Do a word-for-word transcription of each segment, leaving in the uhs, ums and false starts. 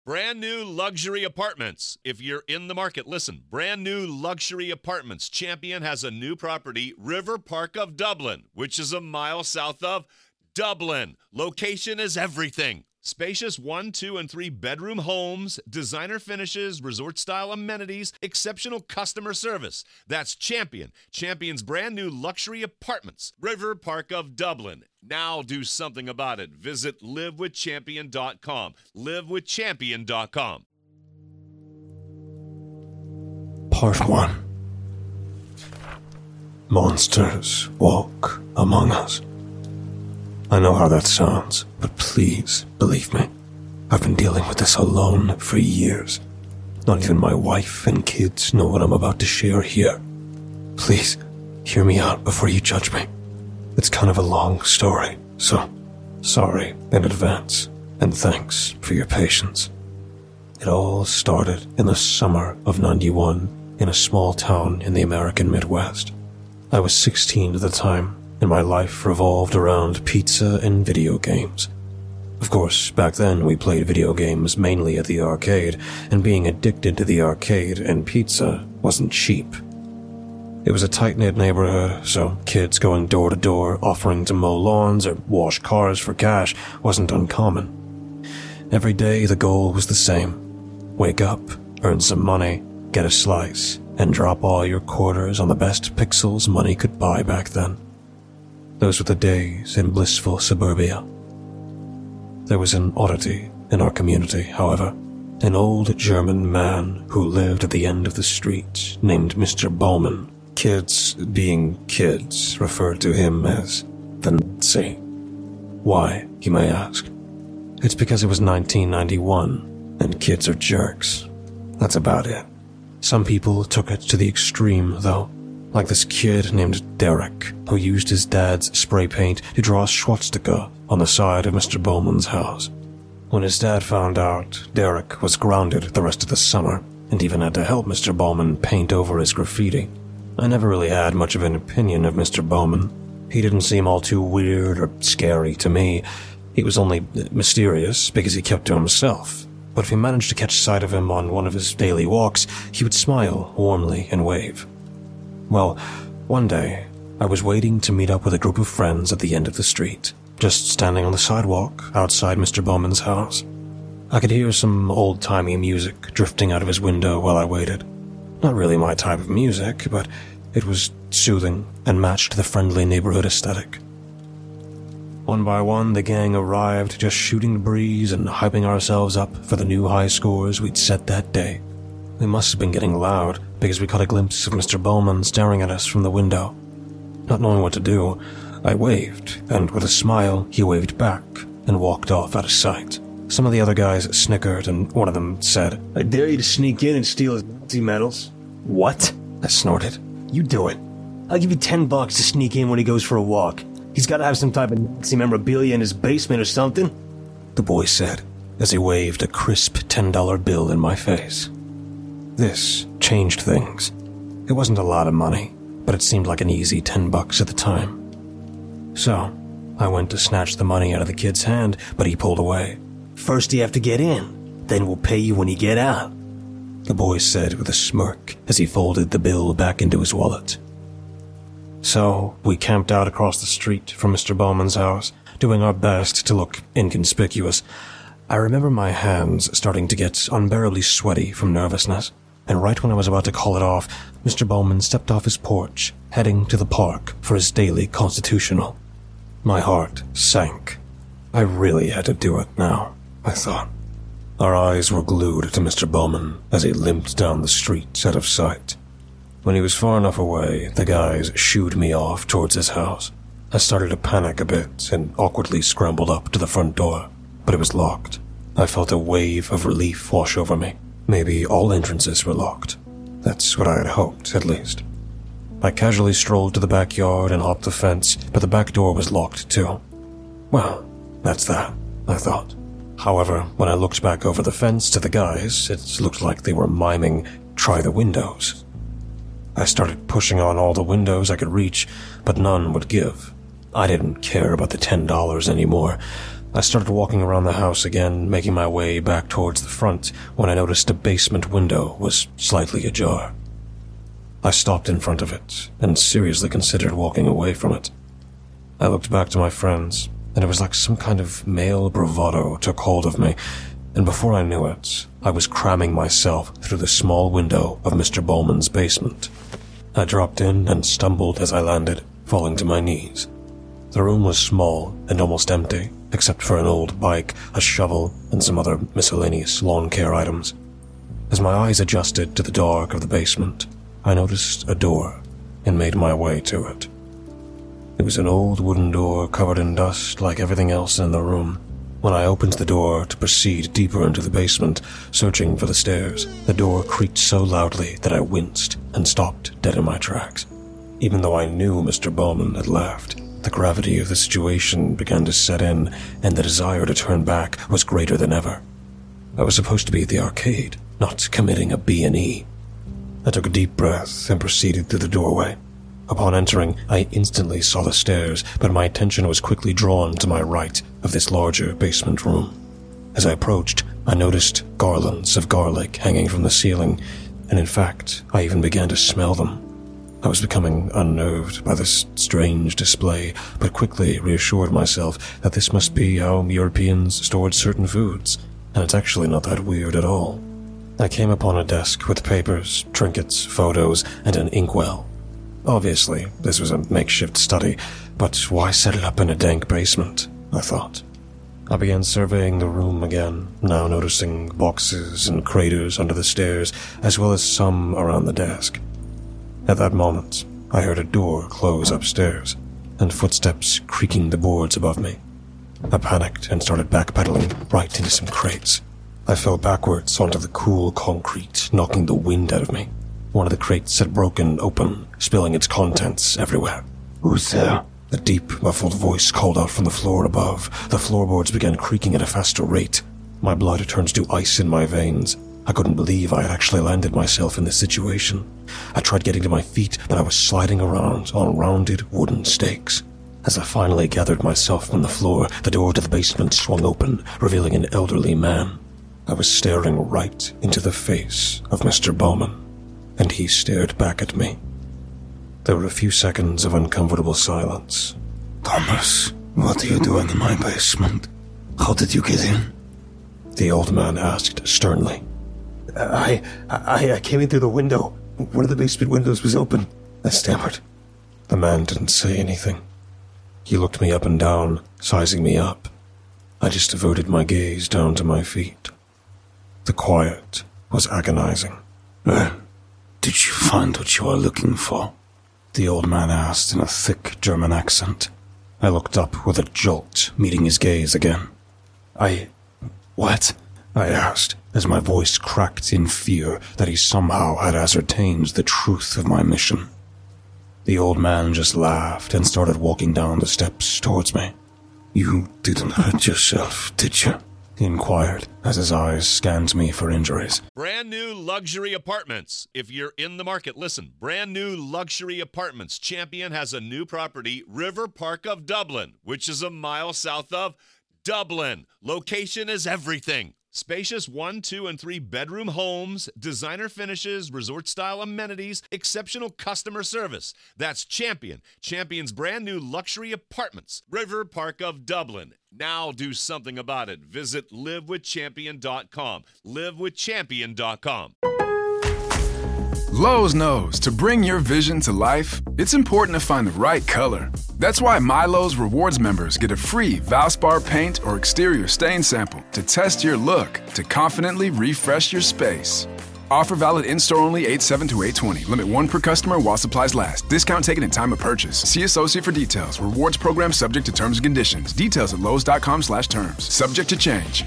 Brand new luxury apartments. If you're in the market, listen. Brand new luxury apartments. Champion has a new property, River Park of Dublin, which is a mile south of Dublin. Location is everything. Spacious one, two, and three bedroom homes, designer finishes, resort-style amenities, exceptional customer service. That's Champion. Champion's brand new luxury apartments, River Park of Dublin. Now do something about it. Visit live with champion dot com. live with champion dot com. Part one. Monsters walk among us. I know how that sounds, but please believe me. I've been dealing with this alone for years. Not even my wife and kids know what I'm about to share here. Please, hear me out before you judge me. It's kind of a long story, so sorry in advance, and thanks for your patience. It all started in the summer of ninety-one in a small town in the American Midwest. I was sixteen at the time, and my life revolved around pizza and video games. Of course, back then we played video games mainly at the arcade, and being addicted to the arcade and pizza wasn't cheap. It was a tight-knit neighborhood, so kids going door to door offering to mow lawns or wash cars for cash wasn't uncommon. Every day the goal was the same. Wake up, earn some money, get a slice, and drop all your quarters on the best pixels money could buy back then. Those were the days in blissful suburbia. There was an oddity in our community, however. An old German man who lived at the end of the street named Mister Baumann. Kids, being kids, referred to him as the Nazi. Why, you may ask? It's because it was nineteen ninety-one, and kids are jerks. That's about it. Some people took it to the extreme, though. Like this kid named Derek, who used his dad's spray paint to draw a swastika on the side of Mister Bowman's house. When his dad found out, Derek was grounded the rest of the summer, and even had to help Mister Bowman paint over his graffiti. I never really had much of an opinion of Mister Bowman. He didn't seem all too weird or scary to me. He was only mysterious because he kept to himself. But if you managed to catch sight of him on one of his daily walks, he would smile warmly and wave. Well, one day, I was waiting to meet up with a group of friends at the end of the street, just standing on the sidewalk outside Mister Bowman's house. I could hear some old-timey music drifting out of his window while I waited. Not really my type of music, but it was soothing and matched the friendly neighborhood aesthetic. One by one, the gang arrived, just shooting the breeze and hyping ourselves up for the new high scores we'd set that day. We must have been getting loud, because we caught a glimpse of Mister Bowman staring at us from the window. Not knowing what to do, I waved, and with a smile, he waved back and walked off out of sight. Some of the other guys snickered, and one of them said, "I dare you to sneak in and steal his Nazi medals." "What?" I snorted. "You do it. I'll give you ten bucks to sneak in when he goes for a walk. He's got to have some type of Nazi memorabilia in his basement or something," the boy said, as he waved a crisp ten dollar bill in my face. This changed things. It wasn't a lot of money, but it seemed like an easy ten bucks at the time. So, I went to snatch the money out of the kid's hand, but he pulled away. "First you have to get in, then we'll pay you when you get out," the boy said with a smirk as he folded the bill back into his wallet. So, we camped out across the street from Mister Bowman's house, doing our best to look inconspicuous. I remember my hands starting to get unbearably sweaty from nervousness. And right when I was about to call it off, Mister Bowman stepped off his porch, heading to the park for his daily constitutional. My heart sank. I really had to do it now, I thought. Our eyes were glued to Mister Bowman as he limped down the street out of sight. When he was far enough away, the guys shooed me off towards his house. I started to panic a bit and awkwardly scrambled up to the front door, but it was locked. I felt a wave of relief wash over me. Maybe all entrances were locked. That's what I had hoped, at least. I casually strolled to the backyard and hopped the fence, but the back door was locked too. Well, that's that, I thought. However, when I looked back over the fence to the guys, it looked like they were miming, "Try the windows." I started pushing on all the windows I could reach, but none would give. I didn't care about the ten dollars anymore. I started walking around the house again, making my way back towards the front, when I noticed a basement window was slightly ajar. I stopped in front of it, and seriously considered walking away from it. I looked back to my friends, and it was like some kind of male bravado took hold of me, and before I knew it, I was cramming myself through the small window of Mister Bowman's basement. I dropped in and stumbled as I landed, falling to my knees. The room was small and almost empty, except for an old bike, a shovel, and some other miscellaneous lawn care items. As my eyes adjusted to the dark of the basement, I noticed a door and made my way to it. It was an old wooden door covered in dust like everything else in the room. When I opened the door to proceed deeper into the basement, searching for the stairs, the door creaked so loudly that I winced and stopped dead in my tracks. Even though I knew Mister Bowman had left, the gravity of the situation began to set in, and the desire to turn back was greater than ever. I was supposed to be at the arcade, not committing a B and E. I took a deep breath and proceeded through the doorway. Upon entering, I instantly saw the stairs, but my attention was quickly drawn to my right of this larger basement room. As I approached, I noticed garlands of garlic hanging from the ceiling, and in fact, I even began to smell them. I was becoming unnerved by this strange display, but quickly reassured myself that this must be how Europeans stored certain foods, and it's actually not that weird at all. I came upon a desk with papers, trinkets, photos, and an inkwell. Obviously, this was a makeshift study, but why set it up in a dank basement, I thought. I began surveying the room again, now noticing boxes and craters under the stairs, as well as some around the desk. At that moment, I heard a door close upstairs, and footsteps creaking the boards above me. I panicked and started backpedaling right into some crates. I fell backwards onto the cool concrete, knocking the wind out of me. One of the crates had broken open, spilling its contents everywhere. "Who's there?" A deep, muffled voice called out from the floor above. The floorboards began creaking at a faster rate. My blood turned to ice in my veins. I couldn't believe I had actually landed myself in this situation. I tried getting to my feet, but I was sliding around on rounded wooden stakes. As I finally gathered myself from the floor, the door to the basement swung open, revealing an elderly man. I was staring right into the face of Mister Bowman, and he stared back at me. There were a few seconds of uncomfortable silence. "Thomas, what are you doing in my basement? How did you get in?" The old man asked sternly. I, I, I came in through the window. One of the basement windows was open," I stammered. The man didn't say anything. He looked me up and down, sizing me up. I just averted my gaze down to my feet. The quiet was agonizing. "Well, did you find what you are looking for?" the old man asked in a thick German accent. I looked up with a jolt, meeting his gaze again. I... what? I asked, as my voice cracked in fear that he somehow had ascertained the truth of my mission. The old man just laughed and started walking down the steps towards me. "You didn't hurt yourself, did you?" he inquired, as his eyes scanned me for injuries. Brand new luxury apartments. If you're in the market, listen. Brand new luxury apartments. Champion has a new property, River Park of Dublin, which is a mile south of Dublin. Location is everything. Spacious one, two, and three bedroom homes, designer finishes, resort-style amenities, exceptional customer service. That's Champion. Champion's brand new luxury apartments, River Park of Dublin. Now do something about it. Visit live with champion dot com. live with champion dot com. Lowe's knows to bring your vision to life, it's important to find the right color. That's why MyLowe's Rewards members get a free Valspar paint or exterior stain sample to test your look to confidently refresh your space. Offer valid in-store only eight seven to eight twenty. Limit one per customer while supplies last. Discount taken in time of purchase. See associate for details. Rewards program subject to terms and conditions. Details at lowes dot com slash terms. Subject to change.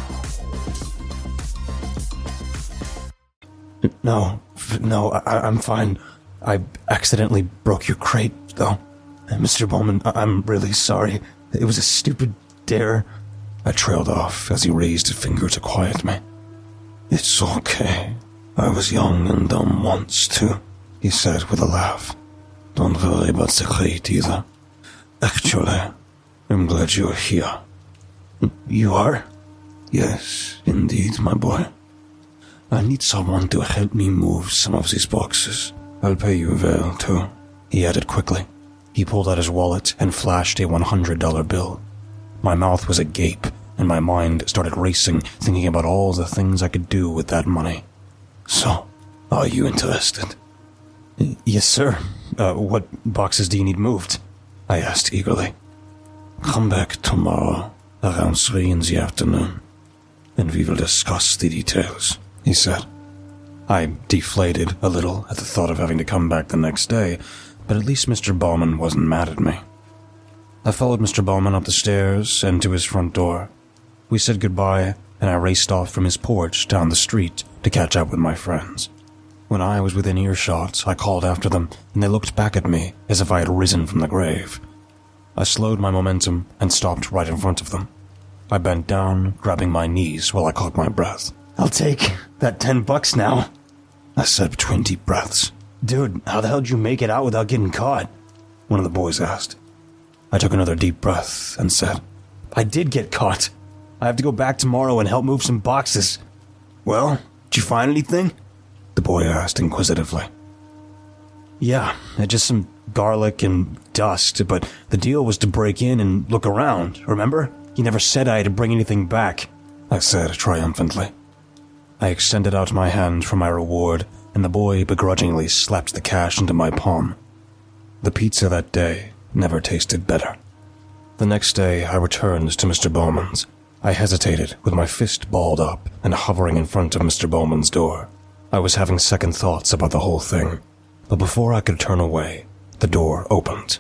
No, no, I, I'm fine. I accidentally broke your crate, though. Mister Bowman, I, I'm really sorry. It was a stupid dare. I trailed off as he raised a finger to quiet me. "It's okay. I was young and dumb once, too," he said with a laugh. "Don't worry about the crate either. Actually, I'm glad you're here." You are? Yes, indeed, my boy. I need someone to help me move some of these boxes. I'll pay you well, too, he added quickly. He pulled out his wallet and flashed a one hundred dollar bill. My mouth was agape, and my mind started racing, thinking about all the things I could do with that money. So, are you interested? Yes, sir. Uh, what boxes do you need moved? I asked eagerly. Come back tomorrow, around three in the afternoon, and we will discuss the details, he said. I deflated a little at the thought of having to come back the next day, but at least Mister Bowman wasn't mad at me. I followed Mister Bowman up the stairs and to his front door. We said goodbye, and I raced off from his porch down the street to catch up with my friends. When I was within earshot, I called after them, and they looked back at me as if I had risen from the grave. I slowed my momentum and stopped right in front of them. I bent down, grabbing my knees while I caught my breath. I'll take that ten bucks now, I said between deep breaths. Dude, how the hell did you make it out without getting caught? One of the boys asked. I took another deep breath and said, I did get caught. I have to go back tomorrow and help move some boxes. Well, did you find anything? The boy asked inquisitively. Yeah, just some garlic and dust, but the deal was to break in and look around, remember? You never said I had to bring anything back, I said triumphantly. I extended out my hand for my reward, and the boy begrudgingly slapped the cash into my palm. The pizza that day never tasted better. The next day, I returned to Mister Bowman's. I hesitated, with my fist balled up and hovering in front of Mister Bowman's door. I was having second thoughts about the whole thing, but before I could turn away, the door opened.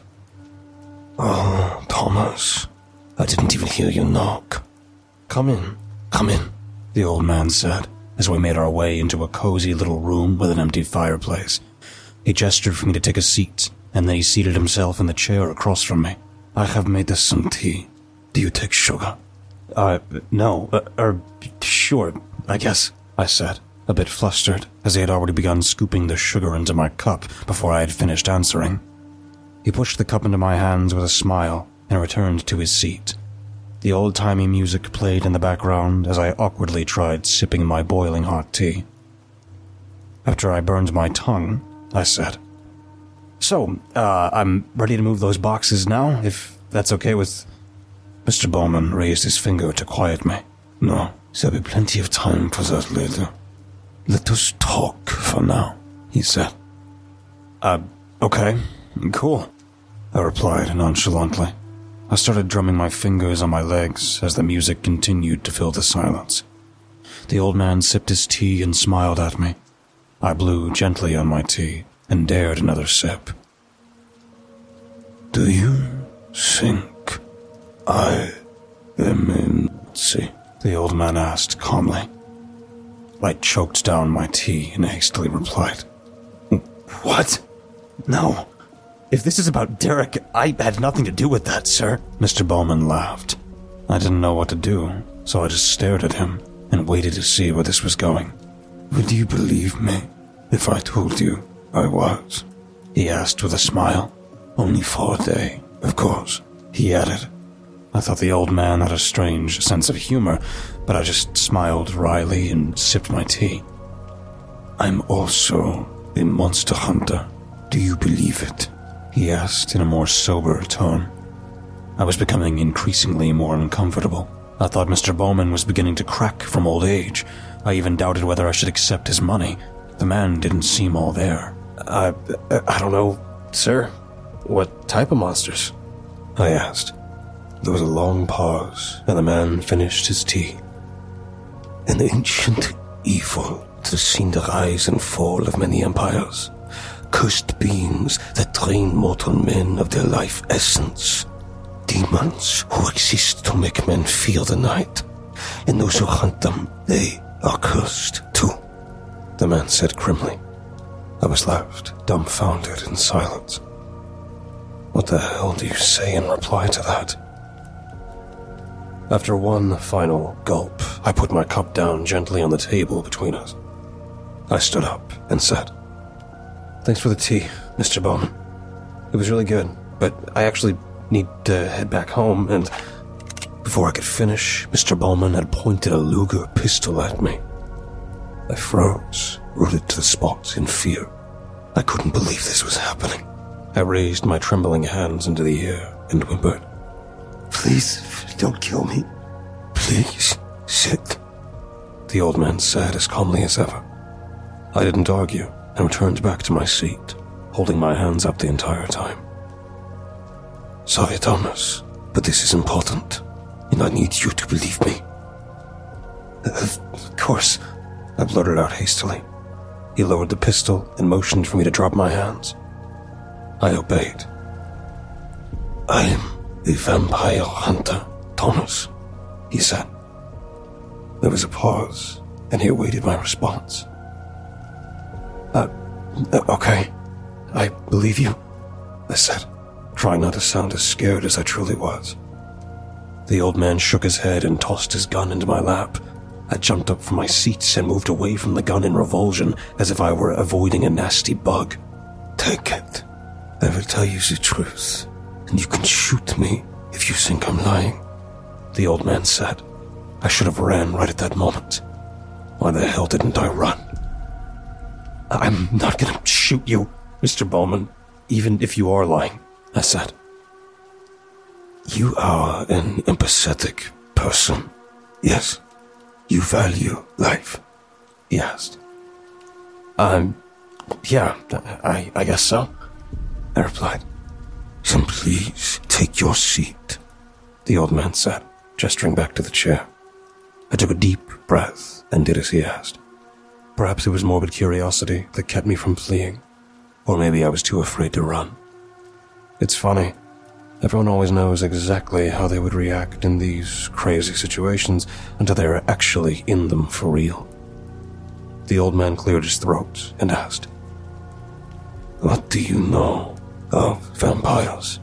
Oh, Thomas, I didn't even hear you knock. Come in, come in, the old man said, as we made our way into a cozy little room with an empty fireplace. He gestured for me to take a seat, and then he seated himself in the chair across from me. I have made us some tea. Do you take sugar? Uh, no, uh, er, sure, I guess, I said, a bit flustered, as he had already begun scooping the sugar into my cup before I had finished answering. He pushed the cup into my hands with a smile and returned to his seat. The old-timey music played in the background as I awkwardly tried sipping my boiling hot tea. After I burned my tongue, I said, So, uh, I'm ready to move those boxes now, if that's okay with... Mister Bowman raised his finger to quiet me. No, there'll be plenty of time for that later. Let us talk for now, he said. Uh, okay, cool, I replied nonchalantly. I started drumming my fingers on my legs as the music continued to fill the silence. The old man sipped his tea and smiled at me. I blew gently on my tea and dared another sip. Do you think I am in Nazi? The old man asked calmly. I choked down my tea and hastily replied. What? No. If this is about Derek, I had nothing to do with that, sir. Mister Bowman laughed. I didn't know what to do, so I just stared at him and waited to see where this was going. Would you believe me if I told you I was? He asked with a smile. Only for a day, of course, he added. I thought the old man had a strange sense of humor, but I just smiled wryly and sipped my tea. I'm also a monster hunter. Do you believe it? He asked in a more sober tone. I was becoming increasingly more uncomfortable. I thought Mister Bowman was beginning to crack from old age. I even doubted whether I should accept his money. The man didn't seem all there. I, I don't know, sir. What type of monsters? I asked. There was a long pause, and the man finished his tea. An ancient evil that has seen the rise and fall of many empires. Cursed beings that drain mortal men of their life essence. Demons who exist to make men fear the night. And those who hunt them, they are cursed too, the man said grimly. I was left, dumbfounded in silence. What the hell do you say in reply to that? After one final gulp, I put my cup down gently on the table between us. I stood up and said, Thanks for the tea, Mister Bowman. It was really good, but I actually need to head back home and... Before I could finish, Mister Bowman had pointed a Luger pistol at me. I froze, rooted to the spot in fear. I couldn't believe this was happening. I raised my trembling hands into the air and whimpered, "Please, don't kill me. Please, sit." The old man said as calmly as ever. I didn't argue and returned back to my seat, holding my hands up the entire time. "Sorry, Thomas, but this is important, and I need you to believe me." "Of course," I blurted out hastily. He lowered the pistol and motioned for me to drop my hands. I obeyed. "I am a vampire hunter, Thomas," he said. There was a pause, and he awaited my response. Uh, okay, I believe you," I said, trying not to sound as scared as I truly was. The old man shook his head and tossed his gun into my lap. I jumped up from my seat and moved away from the gun in revulsion, as if I were avoiding a nasty bug. "Take it. I will tell you the truth, and you can shoot me if you think I'm lying," the old man said. I should have ran right at that moment. Why the hell didn't I run? "I'm not gonna shoot you, Mister Bowman, even if you are lying," I said. "You are an empathetic person, yes? You value life?" he asked. Um, yeah, I, I guess so," I replied. "Then please take your seat," the old man said, gesturing back to the chair. I took a deep breath and did as he asked. Perhaps it was morbid curiosity that kept me from fleeing, or maybe I was too afraid to run. It's funny. Everyone always knows exactly how they would react in these crazy situations until they are actually in them for real. The old man cleared his throat and asked, "What do you know of vampires?"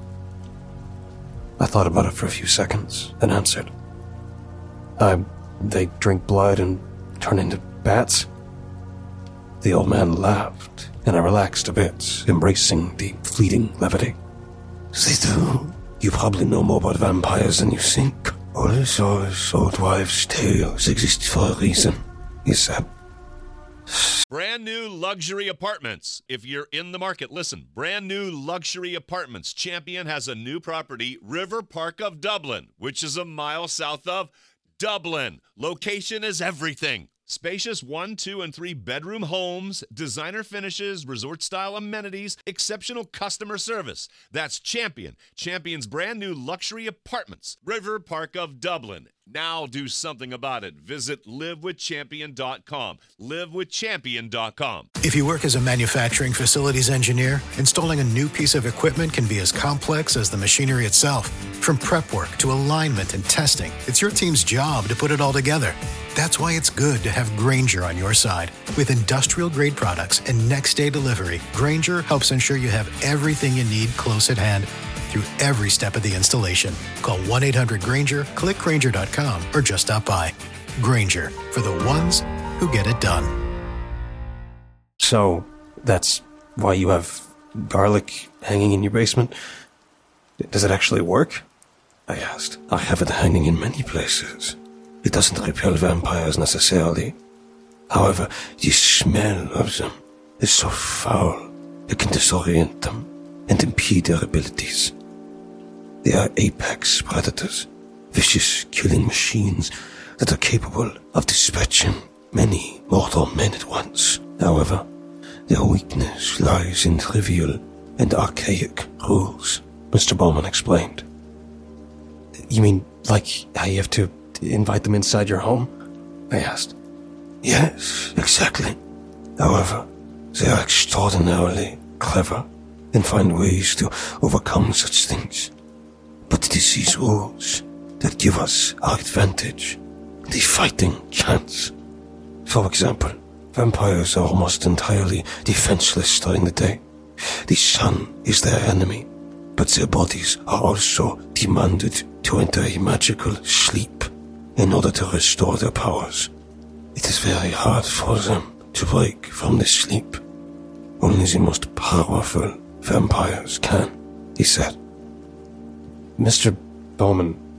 I thought about it for a few seconds and answered, I, they drink blood and turn into bats." The old man laughed, and I relaxed a bit, embracing the fleeting levity. "They do. You probably know more about vampires than you think. All those old wives' tales exist for a reason," he said. Brand new luxury apartments. If you're in the market, listen. Brand new luxury apartments. Champion has a new property, River Park of Dublin, which is a mile south of Dublin. Location is everything. Spacious one, two, and three bedroom homes, designer finishes, resort-style amenities, exceptional customer service. That's Champion. Champion's brand new luxury apartments, River Park of Dublin. Now do something about it. Visit live with champion dot com. live with champion dot com. If you work as a manufacturing facilities engineer, installing a new piece of equipment can be as complex as the machinery itself. From prep work to alignment and testing, it's your team's job to put it all together. That's why it's good to have Grainger on your side. With industrial-grade products and next-day delivery, Grainger helps ensure you have everything you need close at hand through every step of the installation. Call one eight hundred Grainger, click Grainger dot com, or just stop by. Grainger, for the ones who get it done. So, that's why you have garlic hanging in your basement? Does it actually work? I asked. I have it hanging in many places. It doesn't repel vampires necessarily. However, the smell of them is so foul, it can disorient them and impede their abilities. They are apex predators, vicious killing machines that are capable of dispatching many mortal men at once. However, their weakness lies in trivial and archaic rules, Mister Bowman explained. You mean like how you have to invite them inside your home? I asked. Yes, exactly. However, they are extraordinarily clever and find ways to overcome such things. But it is these rules that give us our advantage, the fighting chance. For example, vampires are almost entirely defenseless during the day. The sun is their enemy, but their bodies are also demanded to enter a magical sleep in order to restore their powers. It is very hard for them to break from this sleep. Only the most powerful vampires can, he said. Mister Bowman,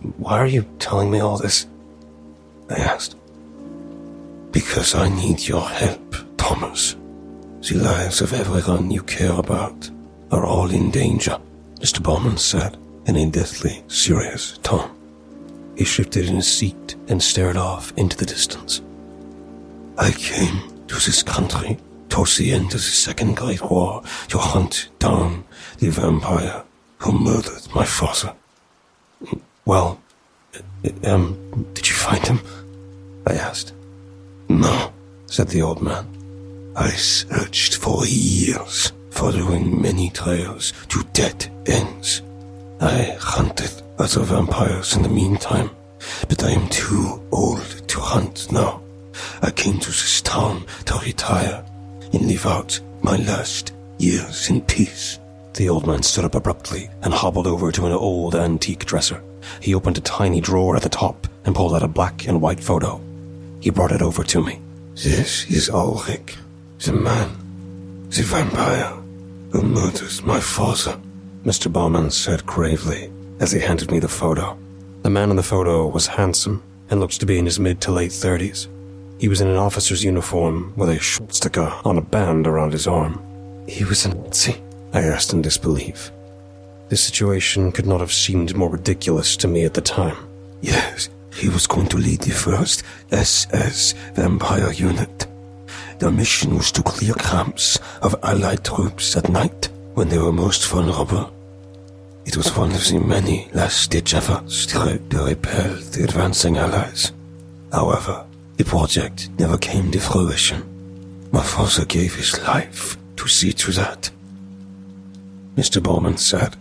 Why are you telling me all this? I asked. Because I need your help, Thomas. The lives of everyone you care about are all in danger, Mister Bowman said in a deathly serious tone. He shifted in his seat and stared off into the distance. I came to this country towards the end of the Second Great War to hunt down the vampire who murdered my father. Well, um, did you find him? I asked. No, said the old man. I searched for years, following many trails to dead ends. I hunted other vampires in the meantime, but I am too old to hunt now. I came to this town to retire and live out my last years in peace. The old man stood up abruptly and hobbled over to an old antique dresser. He opened a tiny drawer at the top and pulled out a black and white photo. He brought it over to me. This is Ulrich, the man, the vampire who murders my father, Mister Bowman said gravely as he handed me the photo. The man in the photo was handsome and looked to be in his mid to late thirties. He was in an officer's uniform with a sticker on a band around his arm. He was a Nazi? I asked in disbelief. This situation could not have seemed more ridiculous to me at the time. Yes, he was going to lead the first S S vampire unit. Their mission was to clear camps of Allied troops at night when they were most vulnerable. It was one of the many last-ditch efforts to, to repel the advancing Allies. However, the project never came to fruition. My father gave his life to see to that, Mister Bowman said.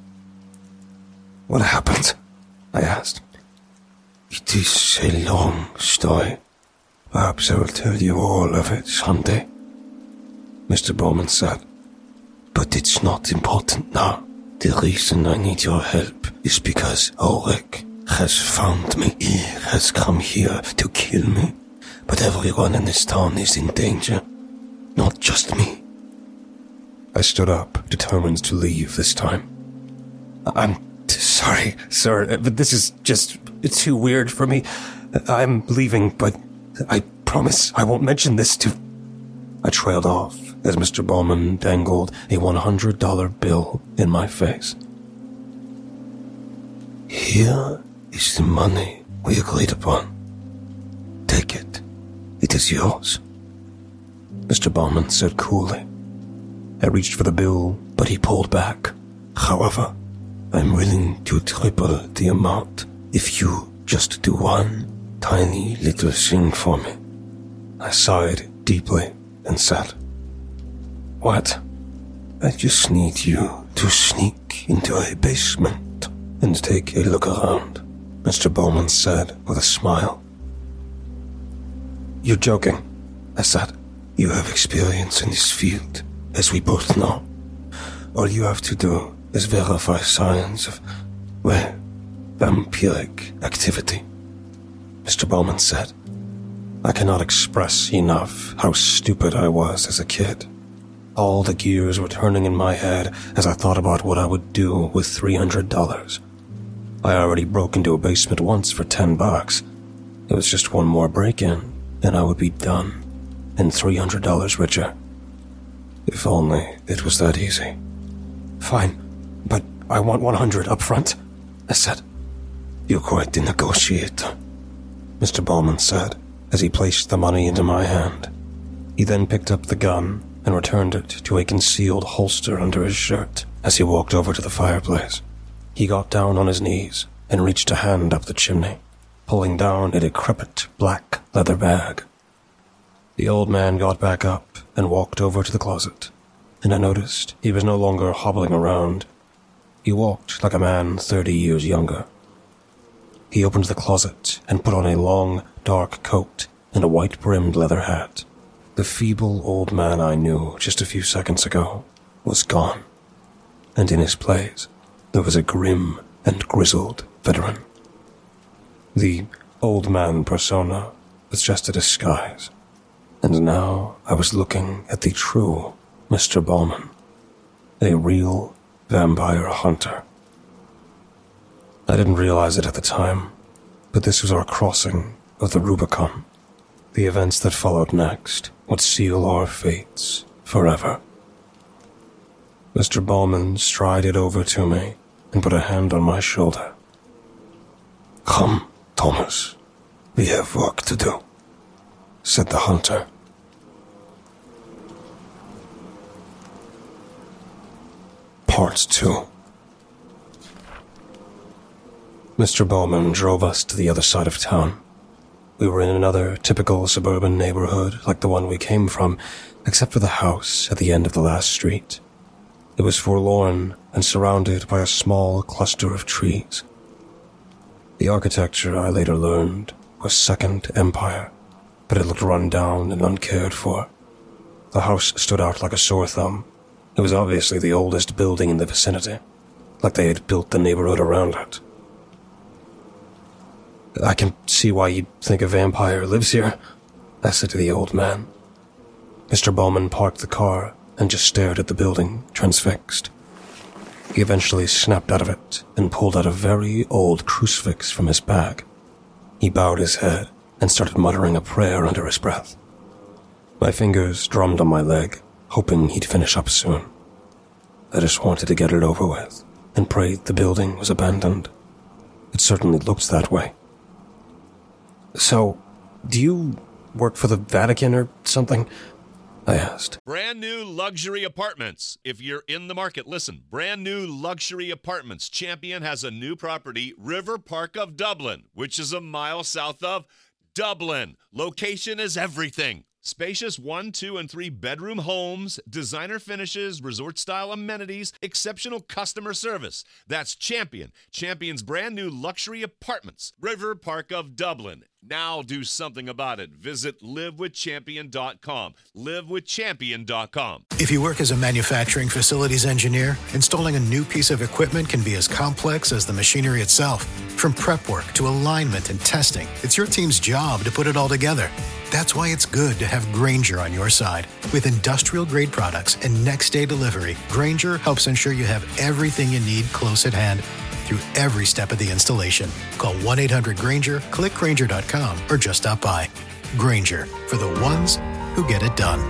What happened? I asked. It is a long story. Perhaps I will tell you all of it someday, Mister Bowman said. But it's not important now. The reason I need your help is because Ulrich has found me. He has come here to kill me. But everyone in this town is in danger. Not just me. I stood up, determined to leave this time. I'm t- sorry, sir, but this is just it's too weird for me. I'm leaving, but I promise I won't mention this to... I trailed off as Mister Bowman dangled a one hundred dollar bill in my face. Here is the money we agreed upon. Take it. It is yours, Mister Bowman said coolly. I reached for the bill, but he pulled back. However, I'm willing to triple the amount if you just do one tiny little thing for me. I sighed deeply and said, What? I just need you to sneak into a basement and take a look around, Mister Bowman said with a smile. You're joking, I said. You have experience in this field, as we both know. All you have to do is verify signs of, well, vampiric activity, Mister Bowman said. I cannot express enough how stupid I was as a kid. All the gears were turning in my head as I thought about what I would do with three hundred dollars. I already broke into a basement once for ten bucks. It was just one more break-in, and I would be done, and three hundred dollars richer. If only it was that easy. Fine, but I want one hundred up front, I said. You're quite the negotiator, Mister Bowman said, as he placed the money into my hand. He then picked up the gun and returned it to a concealed holster under his shirt as he walked over to the fireplace. He got down on his knees and reached a hand up the chimney, pulling down a decrepit black leather bag. The old man got back up and walked over to the closet, and I noticed he was no longer hobbling around. He walked like a man thirty years younger. He opened the closet and put on a long, dark coat and a white-brimmed leather hat. The feeble old man I knew just a few seconds ago was gone, and in his place there was a grim and grizzled veteran. The old man persona was just a disguise, and now I was looking at the true Mister Bowman, a real vampire hunter. I didn't realize it at the time, but this was our crossing of the Rubicon. The events that followed next would seal our fates forever. Mister Bowman strided over to me and put a hand on my shoulder. "Come, Thomas. We have work to do," said the hunter. Part two. Mister Bowman drove us to the other side of town. We were in another typical suburban neighborhood like the one we came from, except for the house at the end of the last street. It was forlorn and surrounded by a small cluster of trees. The architecture, I later learned, was Second Empire, but it looked run down and uncared for. The house stood out like a sore thumb. It was obviously the oldest building in the vicinity, like they had built the neighborhood around it. "I can see why you'd think a vampire lives here," I said to the old man. Mister Bowman parked the car and just stared at the building, transfixed. He eventually snapped out of it and pulled out a very old crucifix from his bag. He bowed his head and started muttering a prayer under his breath. My fingers drummed on my leg, hoping he'd finish up soon. I just wanted to get it over with and prayed the building was abandoned. It certainly looked that way. "So, do you work for the Vatican or something?" I asked. Brand new luxury apartments. If you're in the market, listen. Brand new luxury apartments. Champion has a new property, River Park of Dublin, which is a mile south of Dublin. Location is everything. Spacious one, two, and three bedroom homes, designer finishes, resort-style amenities, exceptional customer service. That's Champion. Champion's brand new luxury apartments. River Park of Dublin. Now do something about it. Visit live with champion dot com. live with champion dot com. If you work as a manufacturing facilities engineer, installing a new piece of equipment can be as complex as the machinery itself. From prep work to alignment and testing, it's your team's job to put it all together. That's why it's good to have Grainger on your side. With industrial-grade products and next-day delivery, Grainger helps ensure you have everything you need close at hand through every step of the installation. Call one eight hundred Grainger, click Grainger dot com, or just stop by. Grainger, for the ones who get it done.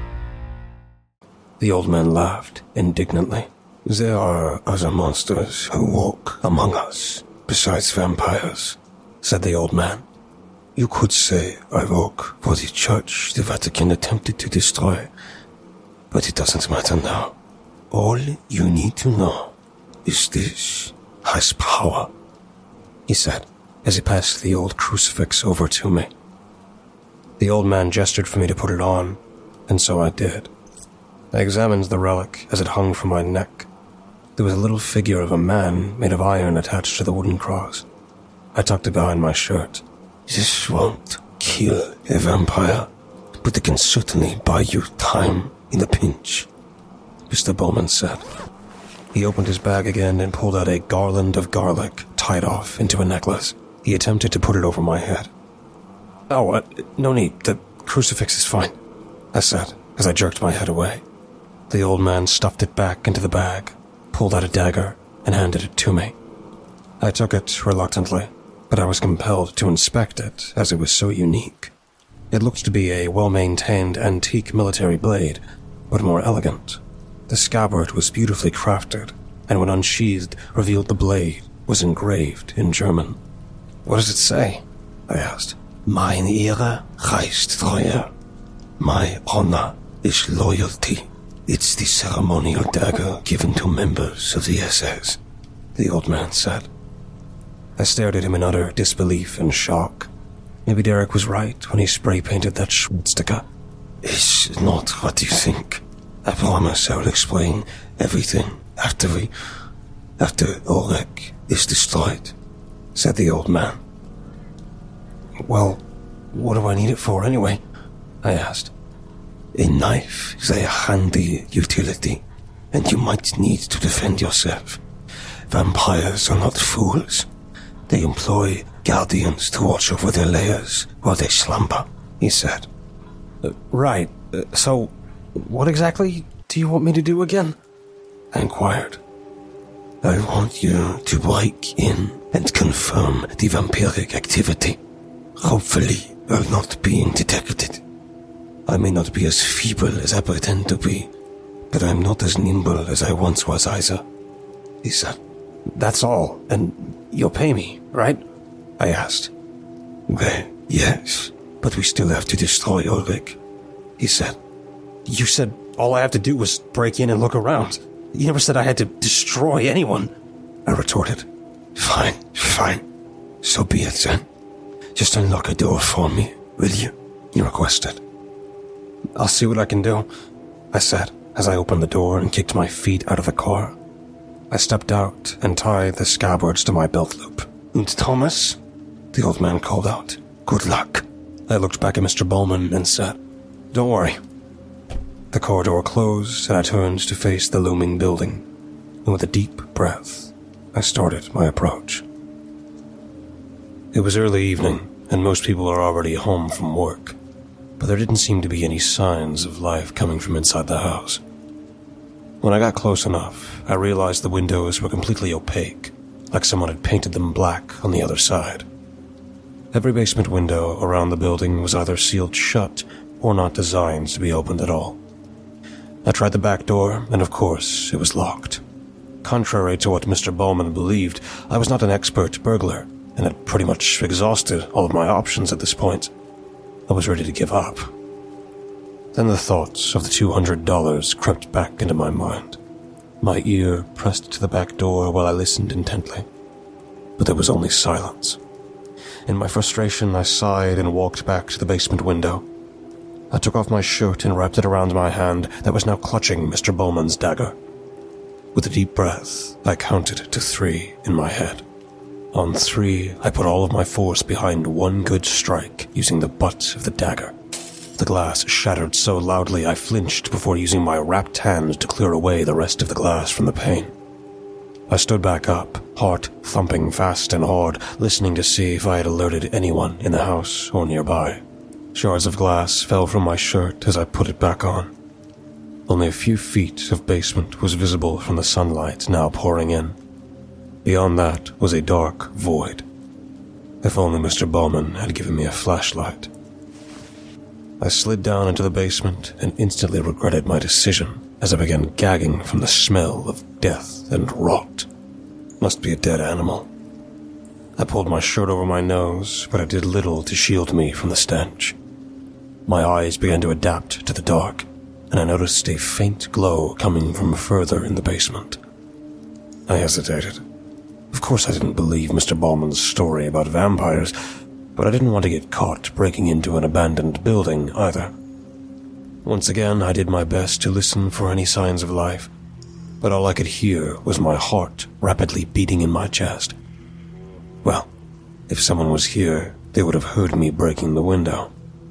The old man laughed indignantly. "There are other monsters who walk among us, besides vampires," said the old man. "You could say I work for the church the Vatican attempted to destroy, but it doesn't matter now. All you need to know is this has power," he said, as he passed the old crucifix over to me. The old man gestured for me to put it on, and so I did. I examined the relic as it hung from my neck. There was a little figure of a man made of iron attached to the wooden cross. I tucked it behind my shirt. "This won't kill a vampire, but it can certainly buy you time in a pinch," Mister Bowman said. He opened his bag again and pulled out a garland of garlic tied off into a necklace. He attempted to put it over my head. "Oh, uh, no need. The crucifix is fine," I said as I jerked my head away. The old man stuffed it back into the bag, pulled out a dagger, and handed it to me. I took it reluctantly, but I was compelled to inspect it as it was so unique. It looked to be a well-maintained antique military blade, but more elegant. The scabbard was beautifully crafted, and when unsheathed, revealed the blade was engraved in German. "What does it say?" I asked. "Meine Ehre heißt Treue. My honor is loyalty. It's the ceremonial dagger given to members of the S S," the old man said. I stared at him in utter disbelief and shock. Maybe Derek was right when he spray-painted that swastika. "It's not what you think. I promise I will explain everything after we... after Oleg is destroyed," said the old man. "Well, what do I need it for anyway?" I asked. "A knife is a handy utility, and you might need to defend yourself. Vampires are not fools. They employ guardians to watch over their lairs while they slumber," he said. Uh, right, uh, so what exactly do you want me to do again?" I inquired. "I want you to break in and confirm the vampiric activity. Hopefully, I'll not be detected. I may not be as feeble as I pretend to be, but I'm not as nimble as I once was either, he said. That's all, and you'll pay me, right? I asked. Well, yes, but we still have to destroy Ulrich, he said. You said all I have to do was break in and look around. You never said I had to destroy anyone, I retorted. Fine, fine. So be it then. Just unlock a door for me, will you? He requested. I'll see what I can do, I said as I opened the door and kicked my feet out of the car. I stepped out and tied the scabbards to my belt loop. And Thomas? The old man called out. Good luck. I looked back at Mister Bowman and said, Don't worry. The car door closed and I turned to face the looming building, and with a deep breath, I started my approach. It was early evening, and most people are already home from work, but there didn't seem to be any signs of life coming from inside the house. When I got close enough, I realized the windows were completely opaque, like someone had painted them black on the other side. Every basement window around the building was either sealed shut or not designed to be opened at all. I tried the back door, and of course, it was locked. Contrary to what Mister Bowman believed, I was not an expert burglar, and had pretty much exhausted all of my options at this point. I was ready to give up. Then the thoughts of the two hundred dollars crept back into my mind. My ear pressed to the back door while I listened intently. But there was only silence. In my frustration, I sighed and walked back to the basement window. I took off my shirt and wrapped it around my hand that was now clutching Mister Bowman's dagger. With a deep breath, I counted to three in my head. On three, I put all of my force behind one good strike using the butt of the dagger. The glass shattered so loudly I flinched before using my wrapped hand to clear away the rest of the glass from the pane. I stood back up, heart thumping fast and hard, listening to see if I had alerted anyone in the house or nearby. Shards of glass fell from my shirt as I put it back on. Only a few feet of basement was visible from the sunlight now pouring in. Beyond that was a dark void. If only Mister Bowman had given me a flashlight. I slid down into the basement and instantly regretted my decision as I began gagging from the smell of death and rot. Must be a dead animal. I pulled my shirt over my nose, but it did little to shield me from the stench. My eyes began to adapt to the dark, and I noticed a faint glow coming from further in the basement. I hesitated. Of course I didn't believe Mister Bowman's story about vampires, but I didn't want to get caught breaking into an abandoned building either. Once again, I did my best to listen for any signs of life, but all I could hear was my heart rapidly beating in my chest. Well, if someone was here, they would have heard me breaking the window.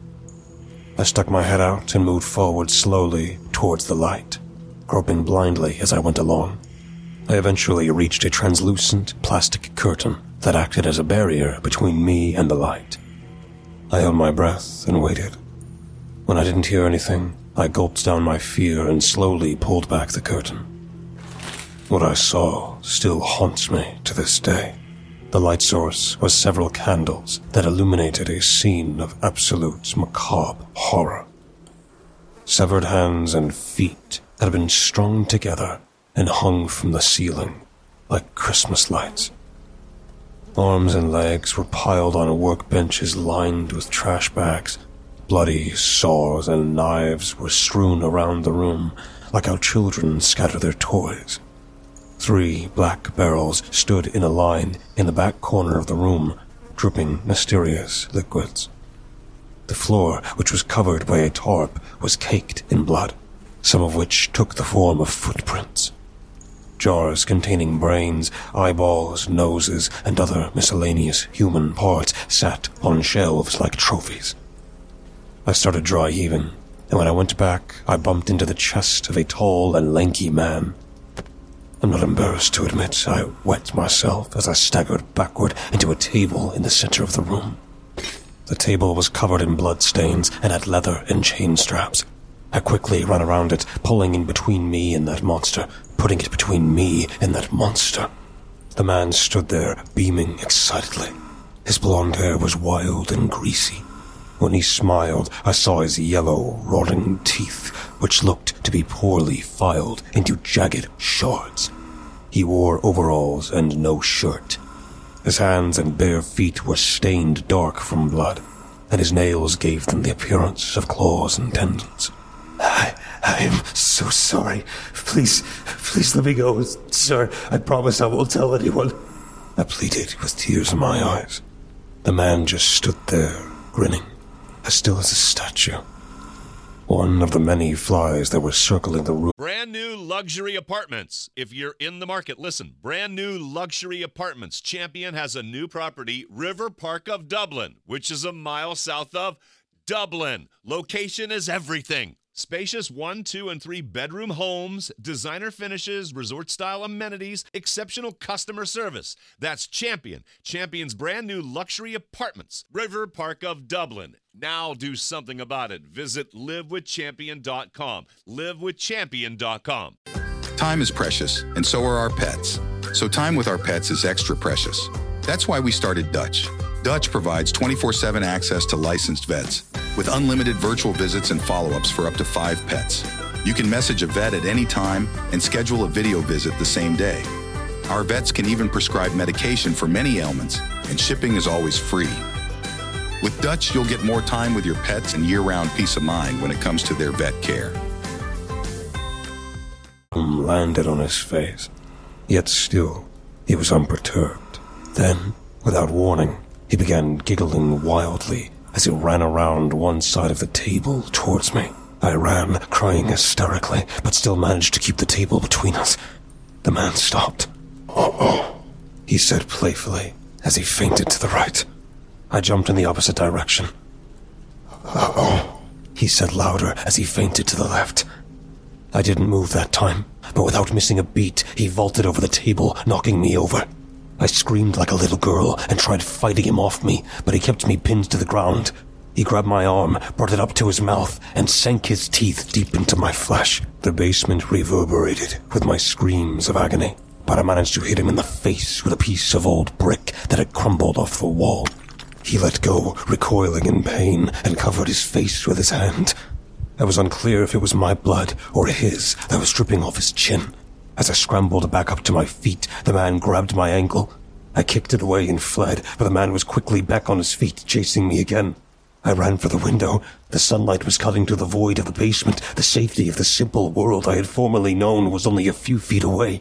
I stuck my head out and moved forward slowly towards the light, groping blindly as I went along. I eventually reached a translucent plastic curtain that acted as a barrier between me and the light. I held my breath and waited. When I didn't hear anything, I gulped down my fear and slowly pulled back the curtain. What I saw still haunts me to this day. The light source was several candles that illuminated a scene of absolute macabre horror. Severed hands and feet had been strung together and hung from the ceiling like Christmas lights. Arms and legs were piled on workbenches lined with trash bags. Bloody saws and knives were strewn around the room like how children scatter their toys. Three black barrels stood in a line in the back corner of the room, dripping mysterious liquids. The floor, which was covered by a tarp, was caked in blood, some of which took the form of footprints. Jars containing brains, eyeballs, noses, and other miscellaneous human parts sat on shelves like trophies. I started dry heaving, and when I went back, I bumped into the chest of a tall and lanky man. I'm not embarrassed to admit I wet myself as I staggered backward into a table in the center of the room. The table was covered in bloodstains and had leather and chain straps. I quickly ran around it, pulling in between me and that monster, putting it between me and that monster. The man stood there, beaming excitedly. His blonde hair was wild and greasy. When he smiled, I saw his yellow, rotting teeth, which looked to be poorly filed into jagged shards. He wore overalls and no shirt. His hands and bare feet were stained dark from blood, and his nails gave them the appearance of claws and tendons. I, I am so sorry. Please, please let me go, sir. I promise I won't tell anyone. I pleaded with tears in my eyes. The man just stood there, grinning, as still as a statue. One of the many flies that were circling the room. Brand new luxury apartments. If you're in the market, listen. Brand new luxury apartments. Champion has a new property, River Park of Dublin, which is a mile south of Dublin. Location is everything. Spacious one, two, and three bedroom homes, designer finishes, resort-style amenities, exceptional customer service. That's Champion. Champion's brand new luxury apartments, River Park of Dublin. Now do something about it. Visit live with champion dot com. live with champion dot com. Time is precious, and so are our pets. So time with our pets is extra precious. That's why we started Dutch. Dutch provides twenty-four seven access to licensed vets with unlimited virtual visits and follow-ups for up to five pets. You can message a vet at any time and schedule a video visit the same day. Our vets can even prescribe medication for many ailments, and shipping is always free. With Dutch, you'll get more time with your pets and year-round peace of mind when it comes to their vet care. Landed on his face, yet still he was unperturbed. Then, without warning, he began giggling wildly as he ran around one side of the table towards me. I ran, crying hysterically, but still managed to keep the table between us. The man stopped. "Uh-oh," he said playfully as he feinted to the right. I jumped in the opposite direction. "Uh-oh," he said louder as he feinted to the left. I didn't move that time, but without missing a beat, he vaulted over the table, knocking me over. I screamed like a little girl and tried fighting him off me, but he kept me pinned to the ground. He grabbed my arm, brought it up to his mouth, and sank his teeth deep into my flesh. The basement reverberated with my screams of agony, but I managed to hit him in the face with a piece of old brick that had crumbled off the wall. He let go, recoiling in pain, and covered his face with his hand. I was unclear if it was my blood or his that was dripping off his chin. As I scrambled back up to my feet, the man grabbed my ankle. I kicked it away and fled, but the man was quickly back on his feet, chasing me again. I ran for the window. The sunlight was cutting to the void of the basement. The safety of the simple world I had formerly known was only a few feet away.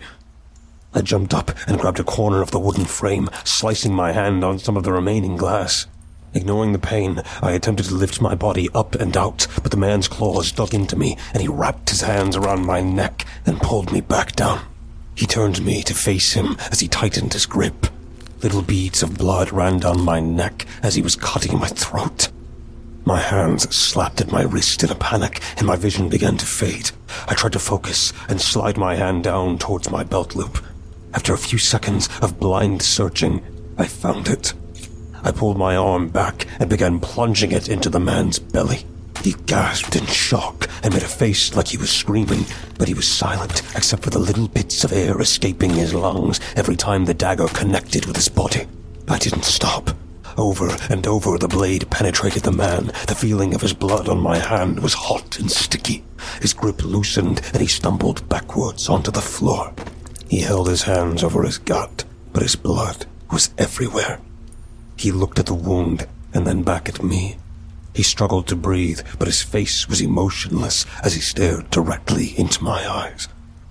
I jumped up and grabbed a corner of the wooden frame, slicing my hand on some of the remaining glass. Ignoring the pain, I attempted to lift my body up and out, but the man's claws dug into me, and he wrapped his hands around my neck and pulled me back down. He turned me to face him as he tightened his grip. Little beads of blood ran down my neck as he was cutting my throat. My hands slapped at my wrist in a panic, and my vision began to fade. I tried to focus and slide my hand down towards my belt loop. After a few seconds of blind searching, I found it. I pulled my arm back and began plunging it into the man's belly. He gasped in shock and made a face like he was screaming, but he was silent except for the little bits of air escaping his lungs every time the dagger connected with his body. I didn't stop. Over and over the blade penetrated the man. The feeling of his blood on my hand was hot and sticky. His grip loosened and he stumbled backwards onto the floor. He held his hands over his gut, but his blood was everywhere. He looked at the wound and then back at me. He struggled to breathe, but his face was emotionless as he stared directly into my eyes.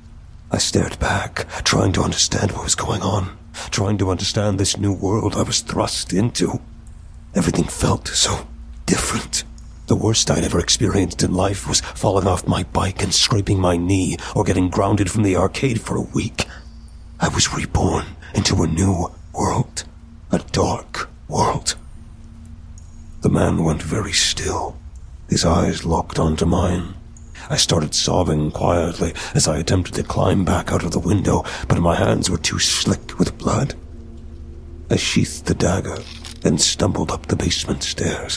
I stared back, trying to understand what was going on, trying to understand this new world I was thrust into. Everything felt so different. The worst I'd ever experienced in life was falling off my bike and scraping my knee, or getting grounded from the arcade for a week. I was reborn into a new world, a dark world. The man went very still. His eyes locked onto mine. I started sobbing quietly as I attempted to climb back out of the window, but my hands were too slick with blood. I sheathed the dagger and stumbled up the basement stairs.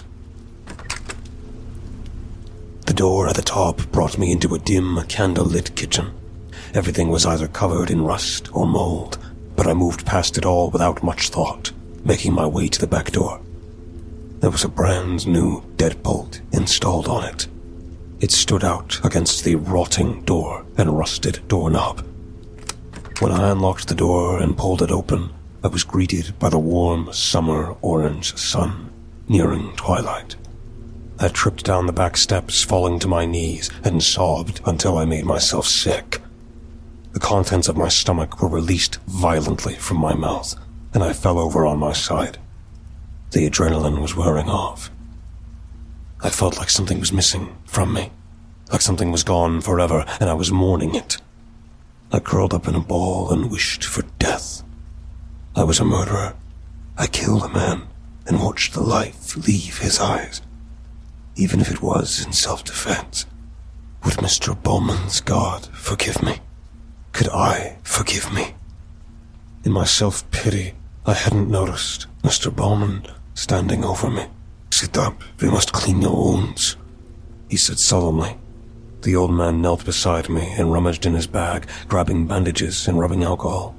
The door at the top brought me into a dim, candle-lit kitchen. Everything was either covered in rust or mold, but I moved past it all without much thought, making my way to the back door. There was a brand new deadbolt installed on it. It stood out against the rotting door and rusted doorknob. When I unlocked the door and pulled it open, I was greeted by the warm summer orange sun, nearing twilight. I tripped down the back steps, falling to my knees, and sobbed until I made myself sick. The contents of my stomach were released violently from my mouth, and I fell over on my side. The adrenaline was wearing off. I felt like something was missing from me, like something was gone forever, and I was mourning it. I curled up in a ball and wished for death. I was a murderer. I killed a man and watched the life leave his eyes. Even if it was in self-defense, would Mister Bowman's God forgive me? Could I forgive me? In my self-pity, I hadn't noticed Mister Bowman standing over me. "Sit up, we must clean your wounds," he said solemnly. The old man knelt beside me and rummaged in his bag, grabbing bandages and rubbing alcohol.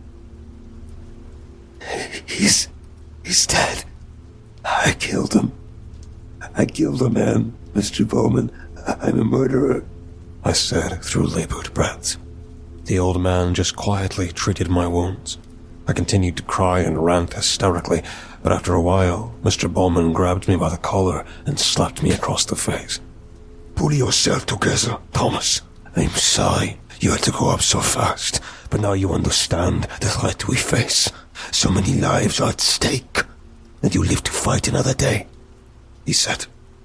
He's... he's dead. I killed him. I killed a man, Mister Bowman. I'm a murderer, I said through labored breaths. The old man just quietly treated my wounds. I continued to cry and rant hysterically, but after a while, Mister Bowman grabbed me by the collar and slapped me across the face. "Pull yourself together, Thomas. I'm sorry you had to go up so fast, but now you understand the threat we face. So many lives are at stake, and you live to fight another day," he said.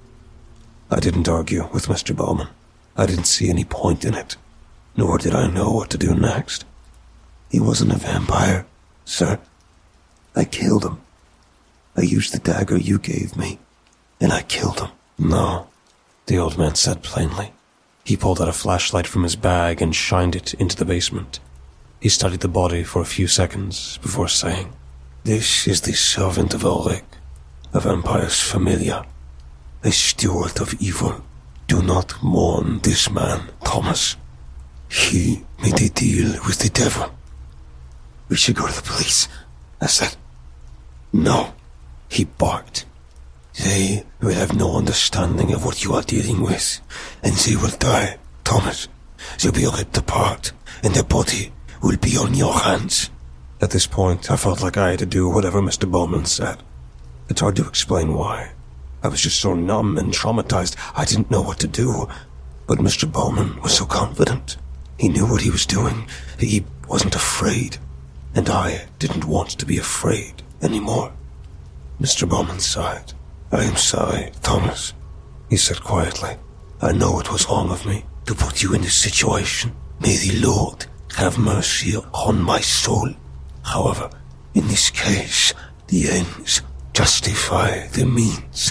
I didn't argue with Mister Bowman. I didn't see any point in it, nor did I know what to do next. He wasn't a vampire, sir. I killed him. I used the dagger you gave me, and I killed him. No, the old man said plainly. He pulled out a flashlight from his bag and shined it into the basement. He studied the body for a few seconds before saying, "This is the servant of Ulrich, a vampire's familiar, a steward of evil. Do not mourn this man, Thomas. He made a deal with the devil." "We should go to the police," I said. "No," he barked. "They will have no understanding of what you are dealing with, and they will die, Thomas. They'll be ripped apart, and their body will be on your hands." At this point, I felt like I had to do whatever Mister Bowman said. It's hard to explain why. I was just so numb and traumatized, I didn't know what to do. But Mister Bowman was so confident. He knew what he was doing. He wasn't afraid. And I didn't want to be afraid anymore. Mister Bowman sighed. "I am sorry, Thomas," he said quietly. "I know it was wrong of me to put you in this situation. May the Lord have mercy on my soul. However, in this case, the ends justify the means."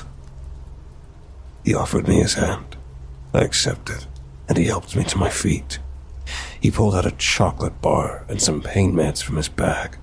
He offered me his hand. I accepted, and he helped me to my feet. He pulled out a chocolate bar and some pain meds from his bag.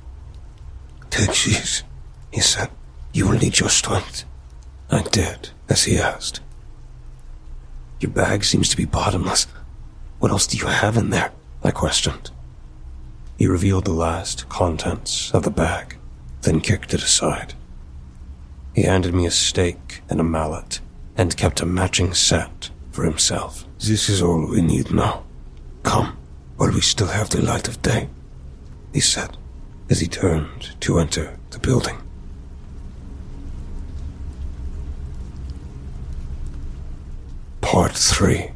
"Take these," he said. "You will need your strength." I did, as he asked. "Your bag seems to be bottomless. What else do you have in there?" I questioned. He revealed the last contents of the bag, then kicked it aside. He handed me a stake and a mallet, and kept a matching set for himself. "This is all we need now. Come, while we still have the light of day," he said, as he turned to enter the building. Part three.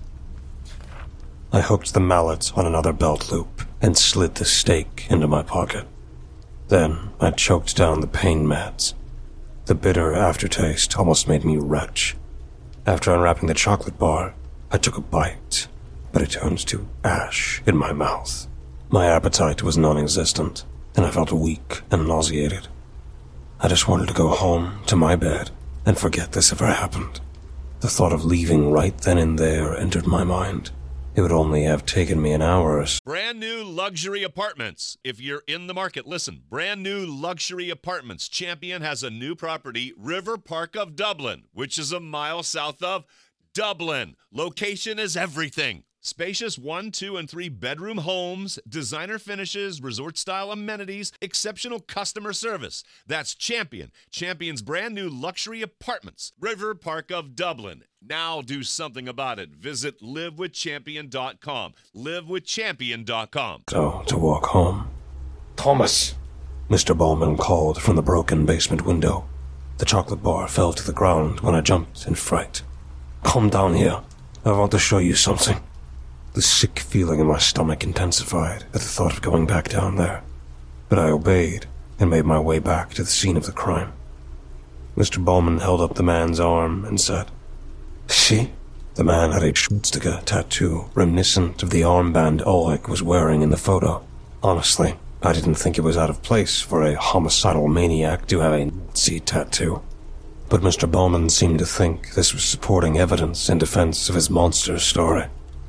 I hooked the mallet on another belt loop and slid the stake into my pocket. Then I choked down the pain meds. The bitter aftertaste almost made me retch. After unwrapping the chocolate bar, I took a bite, but it turned to ash in my mouth. My appetite was non-existent, and I felt weak and nauseated. I just wanted to go home to my bed and forget this ever happened. The thought of leaving right then and there entered my mind. It would only have taken me an hour or so. Brand new luxury apartments. If you're in the market, listen. Brand new luxury apartments. Champion has a new property, River Park of Dublin, which is a mile south of Dublin. Location is everything. Spacious one, two, and three bedroom homes, designer finishes, resort-style amenities, exceptional customer service. That's Champion. Champion's brand new luxury apartments. River Park of Dublin. Now do something about it. Visit live with champion dot com. live with champion dot com. So, to walk home. Thomas! Mister Bowman called from the broken basement window. The chocolate bar fell to the ground when I jumped in fright. Come down here. I want to show you something. The sick feeling in my stomach intensified at the thought of going back down there, but I obeyed and made my way back to the scene of the crime. Mister Bowman held up the man's arm and said, "See?" The man had a swastika tattoo reminiscent of the armband Ulrich was wearing in the photo. Honestly, I didn't think it was out of place for a homicidal maniac to have a Nazi tattoo. But Mister Bowman seemed to think this was supporting evidence in defense of his monster story.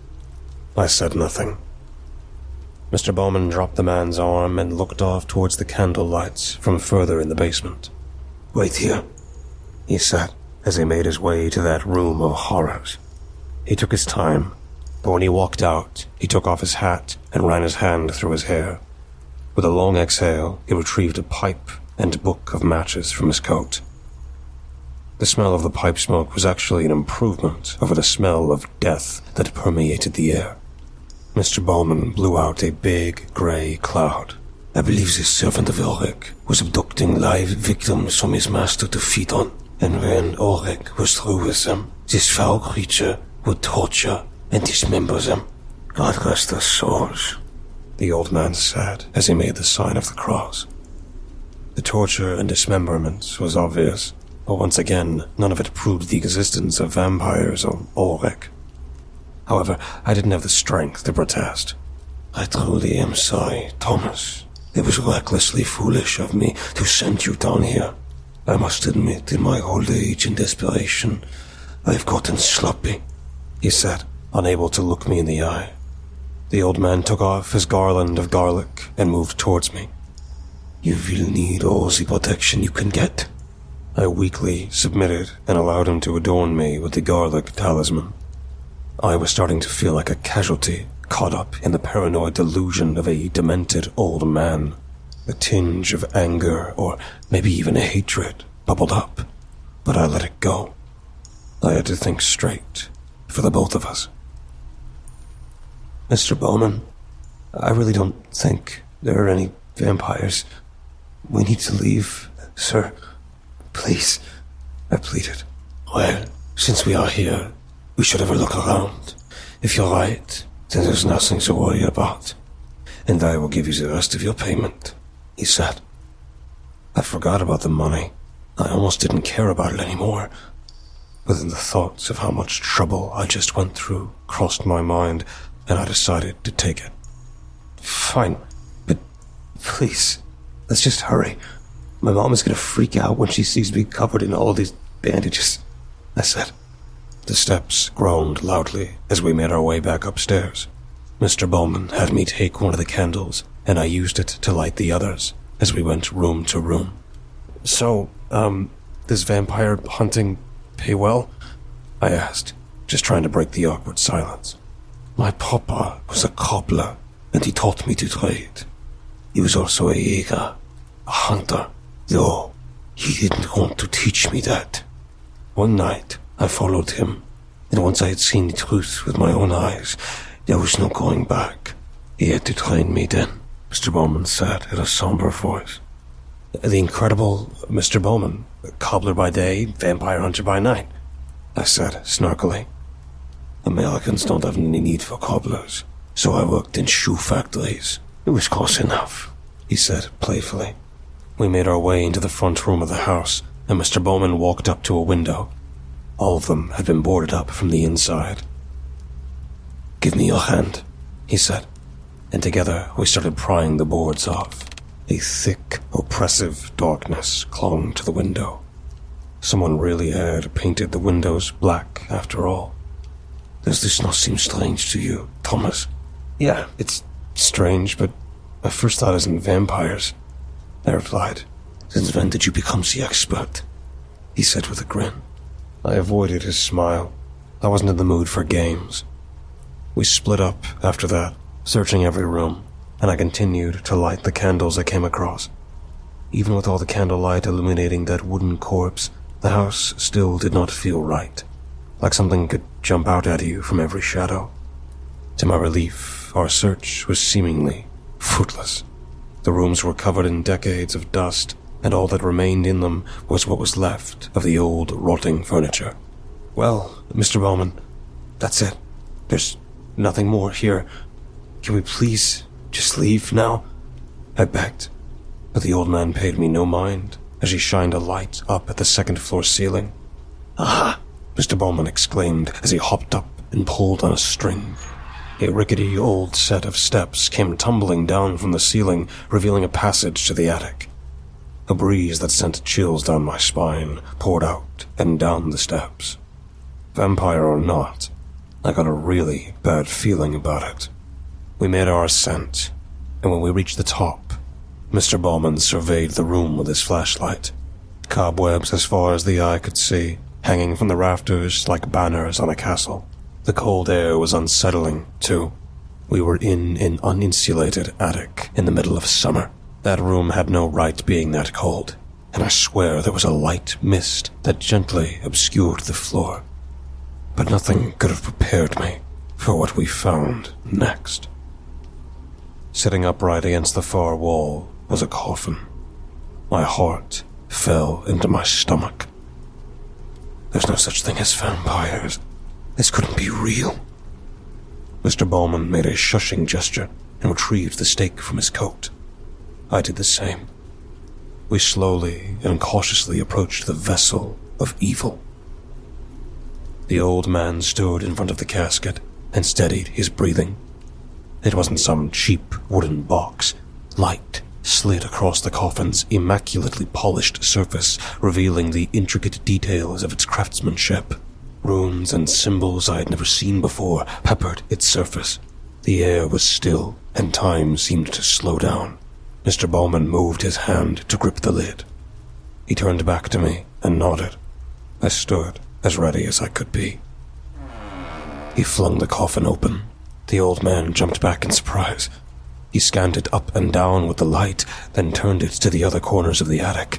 I said nothing. Mister Bowman dropped the man's arm and looked off towards the candle lights from further in the basement. "Wait here," he said, as he made his way to that room of horrors. He took his time, but when he walked out, he took off his hat and ran his hand through his hair. With a long exhale, he retrieved a pipe and a book of matches from his coat. The smell of the pipe smoke was actually an improvement over the smell of death that permeated the air. Mister Bowman blew out a big, grey cloud. "I believe this servant of Ulrich was abducting live victims from his master to feed on, and when Ulrich was through with them, this foul creature would torture and dismember them. God rest their souls," the old man said as he made the sign of the cross. The torture and dismemberment was obvious, but once again, none of it proved the existence of vampires or Ulrich. However, I didn't have the strength to protest. "I truly am sorry, Thomas. It was recklessly foolish of me to send you down here. I must admit, in my old age and desperation, I've gotten sloppy," he said, unable to look me in the eye. The old man took off his garland of garlic and moved towards me. "You will need all the protection you can get." I weakly submitted and allowed him to adorn me with the garlic talisman. I was starting to feel like a casualty caught up in the paranoid delusion of a demented old man. A tinge of anger, or maybe even hatred, bubbled up, but I let it go. I had to think straight for the both of us. "Mister Bowman, I really don't think there are any vampires. We need to leave, sir. Please," I pleaded. "Well, since we are here, we should have a look around. If you're right, then there's nothing to worry about. And I will give you the rest of your payment," he said. I forgot about the money. I almost didn't care about it anymore. But then the thoughts of how much trouble I just went through crossed my mind, and I decided to take it. "Fine, but please, let's just hurry. My mom is going to freak out when she sees me covered in all these bandages," I said. The steps groaned loudly as we made our way back upstairs. Mister Bowman had me take one of the candles, and I used it to light the others as we went room to room. "So, um, does vampire hunting pay well?" I asked, just trying to break the awkward silence. "My papa was a cobbler, and he taught me to trade. He was also a jäger, a hunter, though he didn't want to teach me that. One night, I followed him, and once I had seen the truth with my own eyes, there was no going back. He had to train me then," Mister Bowman said in a somber voice. "The incredible Mister Bowman, cobbler by day, vampire hunter by night," I said snarkily. "Americans don't have any need for cobblers, so I worked in shoe factories. It was close enough," he said playfully. We made our way into the front room of the house, and Mister Bowman walked up to a window. All of them had been boarded up from the inside. "Give me your hand," he said, and together we started prying the boards off. A thick, oppressive darkness clung to the window. Someone really had painted the windows black after all. "Does this not seem strange to you, Thomas?" "Yeah, it's strange, but my first thought isn't vampires," I replied. "Since when did you become the expert?" he said with a grin. I avoided his smile. I wasn't in the mood for games. We split up after that, searching every room, and I continued to light the candles I came across. Even with all the candlelight illuminating that wooden corpse, the house still did not feel right, like something could jump out at you from every shadow. To my relief, our search was seemingly fruitless. The rooms were covered in decades of dust, and all that remained in them was what was left of the old rotting furniture. Well, Mister Bowman, that's it. There's nothing more here. Can we please just leave now? I begged, but the old man paid me no mind as he shined a light up at the second floor ceiling. Aha! Mister Bowman exclaimed as he hopped up and pulled on a string. A rickety old set of steps came tumbling down from the ceiling, revealing a passage to the attic. A breeze that sent chills down my spine poured out and down the steps. Vampire or not, I got a really bad feeling about it. We made our ascent, and when we reached the top, Mister Bowman surveyed the room with his flashlight. Cobwebs as far as the eye could see, hanging from the rafters like banners on a castle. The cold air was unsettling, too. We were in an uninsulated attic in the middle of summer. That room had no right being that cold, and I swear there was a light mist that gently obscured the floor. But nothing could have prepared me for what we found next. Sitting upright against the far wall was a coffin. My heart fell into my stomach. There's no such thing as vampires. This couldn't be real. Mister Bowman made a shushing gesture and retrieved the stake from his coat. I did the same. We slowly and cautiously approached the vessel of evil. The old man stood in front of the casket and steadied his breathing. It wasn't some cheap wooden box. Light slid across the coffin's immaculately polished surface, revealing the intricate details of its craftsmanship. Runes and symbols I had never seen before peppered its surface. The air was still, and time seemed to slow down. Mister Bowman moved his hand to grip the lid. He turned back to me and nodded. I stood as ready as I could be. He flung the coffin open. The old man jumped back in surprise. He scanned it up and down with the light, then turned it to the other corners of the attic.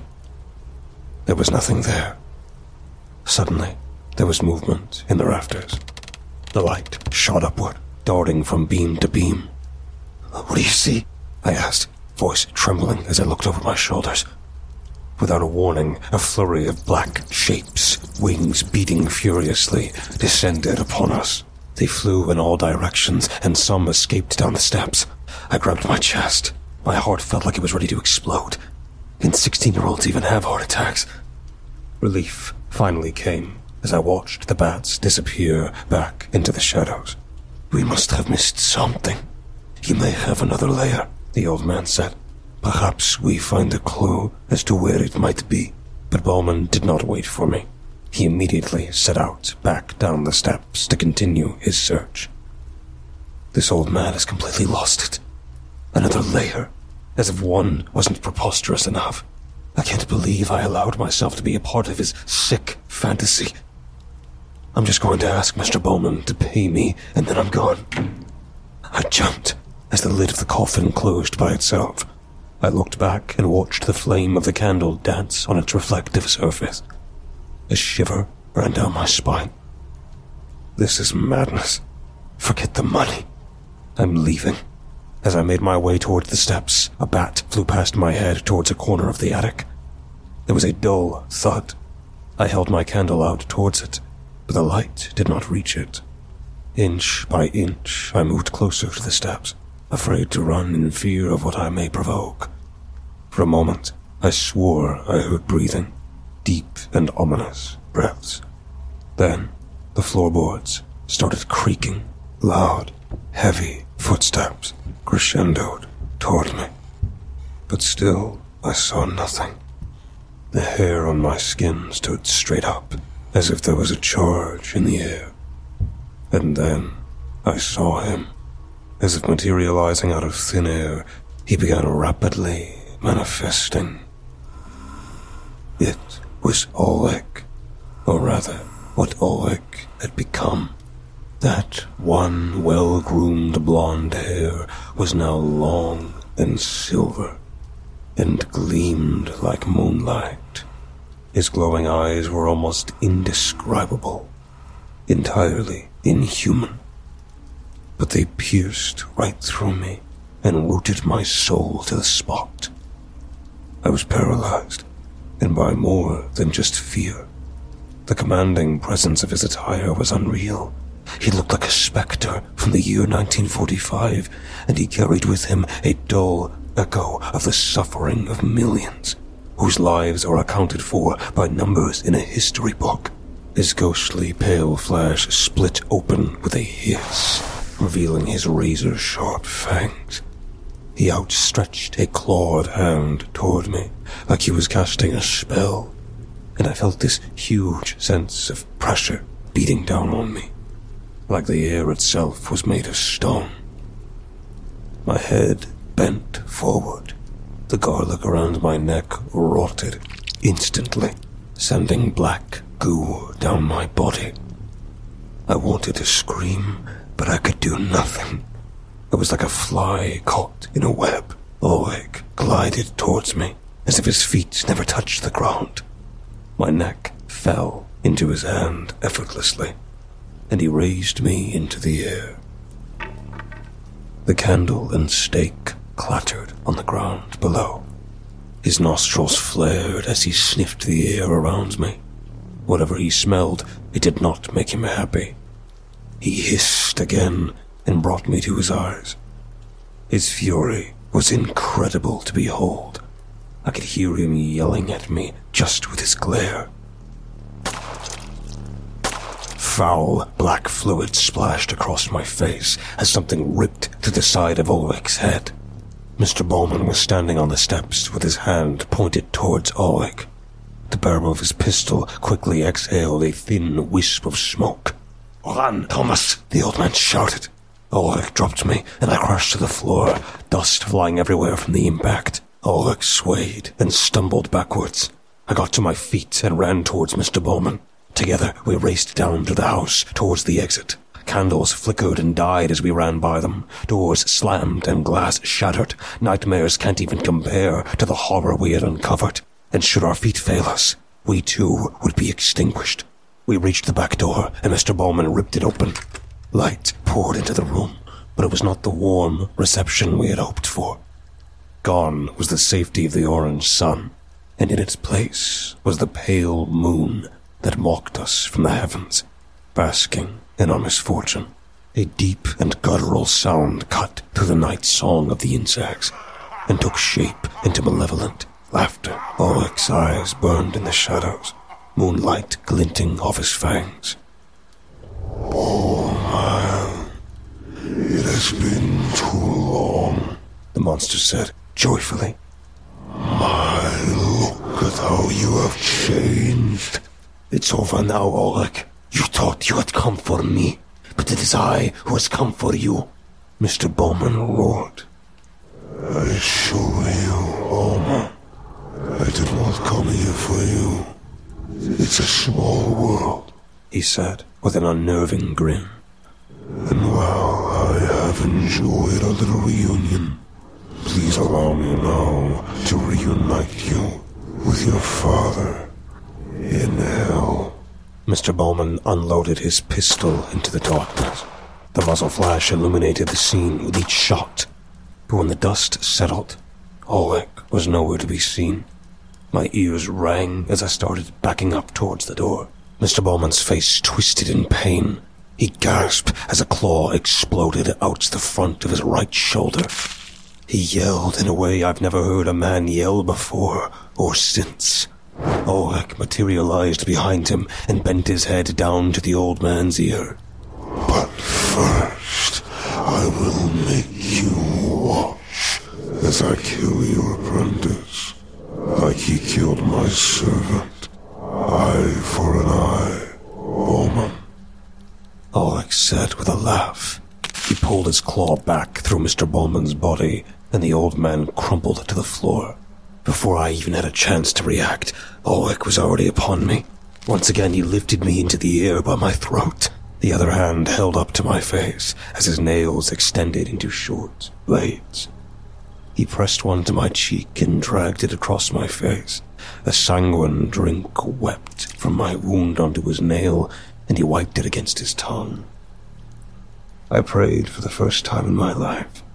There was nothing there. Suddenly, there was movement in the rafters. The light shot upward, darting from beam to beam. "What do you see?" I asked, voice trembling as I looked over my shoulders. Without a warning, a flurry of black shapes, wings beating furiously, descended upon us. They flew in all directions, and some escaped down the steps. I grabbed my chest. My heart felt like it was ready to explode. Can sixteen-year-olds even have heart attacks? Relief finally came as I watched the bats disappear back into the shadows. "We must have missed something. He may have another layer," the old man said. "Perhaps we find a clue as to where it might be." But Bowman did not wait for me. He immediately set out back down the steps to continue his search. This old man has completely lost it. Another layer, as if one wasn't preposterous enough. I can't believe I allowed myself to be a part of his sick fantasy. I'm just going to ask Mister Bowman to pay me, and then I'm gone. I jumped as the lid of the coffin closed by itself. I looked back and watched the flame of the candle dance on its reflective surface. A shiver ran down my spine. This is madness. Forget the money. I'm leaving. As I made my way towards the steps, a bat flew past my head towards a corner of the attic. There was a dull thud. I held my candle out towards it, but the light did not reach it. Inch by inch, I moved closer to the steps, afraid to run in fear of what I may provoke. For a moment, I swore I heard breathing, deep and ominous breaths. Then, the floorboards started creaking, loud, heavy footsteps crescendoed toward me. But still, I saw nothing. The hair on my skin stood straight up, as if there was a charge in the air. And then, I saw him. As if materializing out of thin air, he began rapidly manifesting. It was Oleg, or rather, what Oleg had become. That one well-groomed blonde hair was now long and silver, and gleamed like moonlight. His glowing eyes were almost indescribable, entirely inhuman. But they pierced right through me and rooted my soul to the spot. I was paralyzed, and by more than just fear. The commanding presence of his attire was unreal. He looked like a spectre from the year nineteen forty-five, and he carried with him a dull echo of the suffering of millions, whose lives are accounted for by numbers in a history book. His ghostly pale flesh split open with a hiss, revealing his razor-sharp fangs. He outstretched a clawed hand toward me, like he was casting a spell, and I felt this huge sense of pressure beating down on me, like the air itself was made of stone. My head bent forward. The garlic around my neck rotted instantly, sending black goo down my body. I wanted to scream, but I could do nothing. I was like a fly caught in a web. Oleg glided towards me, as if his feet never touched the ground. My neck fell into his hand effortlessly, and he raised me into the air. The candle and stake clattered on the ground below. His nostrils flared as he sniffed the air around me. Whatever he smelled, it did not make him happy. He hissed again and brought me to his eyes. His fury was incredible to behold. I could hear him yelling at me just with his glare. Foul, black fluid splashed across my face as something ripped through the side of Oleg's head. Mister Bowman was standing on the steps with his hand pointed towards Oleg. The barrel of his pistol quickly exhaled a thin wisp of smoke. "Run, Thomas!" the old man shouted. Oleg dropped me, and I crashed to the floor, dust flying everywhere from the impact. Oleg swayed and stumbled backwards. I got to my feet and ran towards Mister Bowman. Together, we raced down to the house, towards the exit. Candles flickered and died as we ran by them. Doors slammed and glass shattered. Nightmares can't even compare to the horror we had uncovered. And should our feet fail us, we too would be extinguished. We reached the back door, and Mister Bowman ripped it open. Light poured into the room, but it was not the warm reception we had hoped for. Gone was the safety of the orange sun, and in its place was the pale moon that mocked us from the heavens, basking in our misfortune. A deep and guttural sound cut through the night song of the insects and took shape into malevolent laughter. Oleg's eyes burned in the shadows, moonlight glinting off his fangs. "Oh, man, it has been too long," the monster said joyfully. "My, look at how you have changed." "It's over now, Oleg. You thought you had come for me, but it is I who has come for you," Mister Bowman roared. "I assure you, Bowman, I did not come here for you. It's a small world," he said with an unnerving grin. "And while I have enjoyed our little reunion, please allow me now to reunite you with your father in hell." Mister Bowman unloaded his pistol into the darkness. The muzzle flash illuminated the scene with each shot, but when the dust settled, Oleg was nowhere to be seen. My ears rang as I started backing up towards the door. Mister Bowman's face twisted in pain. He gasped as a claw exploded out the front of his right shoulder. He yelled in a way I've never heard a man yell before or since. Oleg materialized behind him and bent his head down to the old man's ear. "But first, I will make you watch as I kill your apprentice, like he killed my servant. Eye for an eye, Bowman," Oleg said with a laugh. He pulled his claw back through Mister Bowman's body, and the old man crumpled to the floor. Before I even had a chance to react, Oleg was already upon me. Once again he lifted me into the air by my throat. the other hand held up to my face as his nails extended into short blades. He pressed one to my cheek and dragged it across my face. A sanguine drink wept from my wound onto his nail, and he wiped it against his tongue. I prayed for the first time in my life.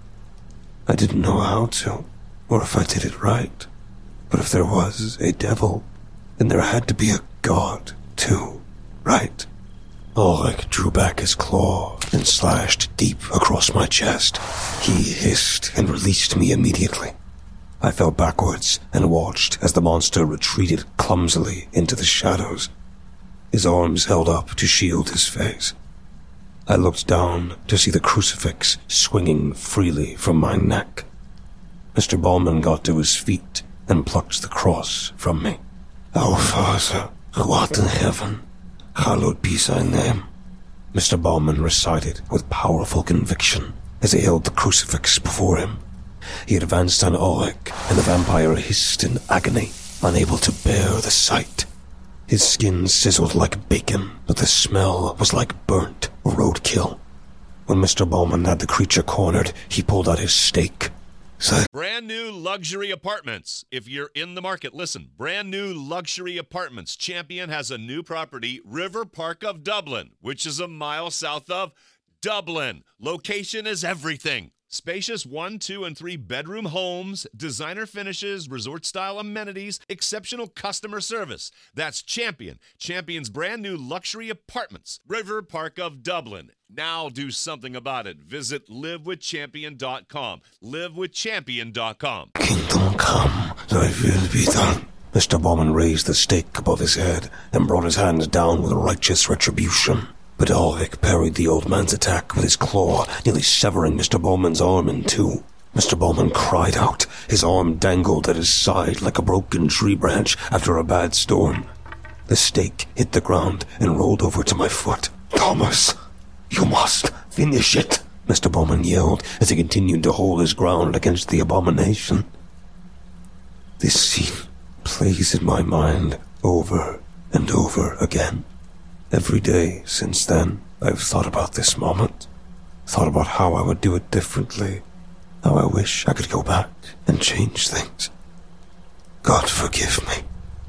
I didn't know how to, or if I did it right. But if there was a devil, then there had to be a god, too, right? Oleg drew back his claw and slashed deep across my chest. He hissed and released me immediately. I fell backwards and watched as the monster retreated clumsily into the shadows. His arms held up to shield his face. I looked down to see the crucifix swinging freely from my neck. Mister Ballman got to his feet and plucked the cross from me. Our Father, who art in heaven, hallowed be thy name, Mister Ballman recited with powerful conviction as he held the crucifix before him. He advanced on Oleg, and the vampire hissed in agony, unable to bear the sight. His skin sizzled like bacon, but the smell was like burnt roadkill. When Mister Ballman had the creature cornered, he pulled out his stake. So- Brand new luxury apartments. If you're in the market, listen. Brand new luxury apartments. Champion has a new property, River Park of Dublin, which is a mile south of Dublin. Location is everything. Spacious one, two, and three bedroom homes, designer finishes, resort-style amenities, exceptional customer service. That's Champion. Champion's brand new luxury apartments. River Park of Dublin. Now do something about it. Visit live with champion dot com. live with champion dot com. Kingdom come, thy will be done. Mister Ballman raised the stake above his head and brought his hands down with righteous retribution. But Oleg parried the old man's attack with his claw, nearly severing Mister Ballman's arm in two. Mister Ballman cried out. His arm dangled at his side like a broken tree branch after a bad storm. The stake hit the ground and rolled over to my foot. Thomas, you must finish it, Mister Ballman yelled as he continued to hold his ground against the abomination. This scene plays in my mind over and over again. Every day since then, I've thought about this moment, thought about how I would do it differently, how I wish I could go back and change things. God forgive me.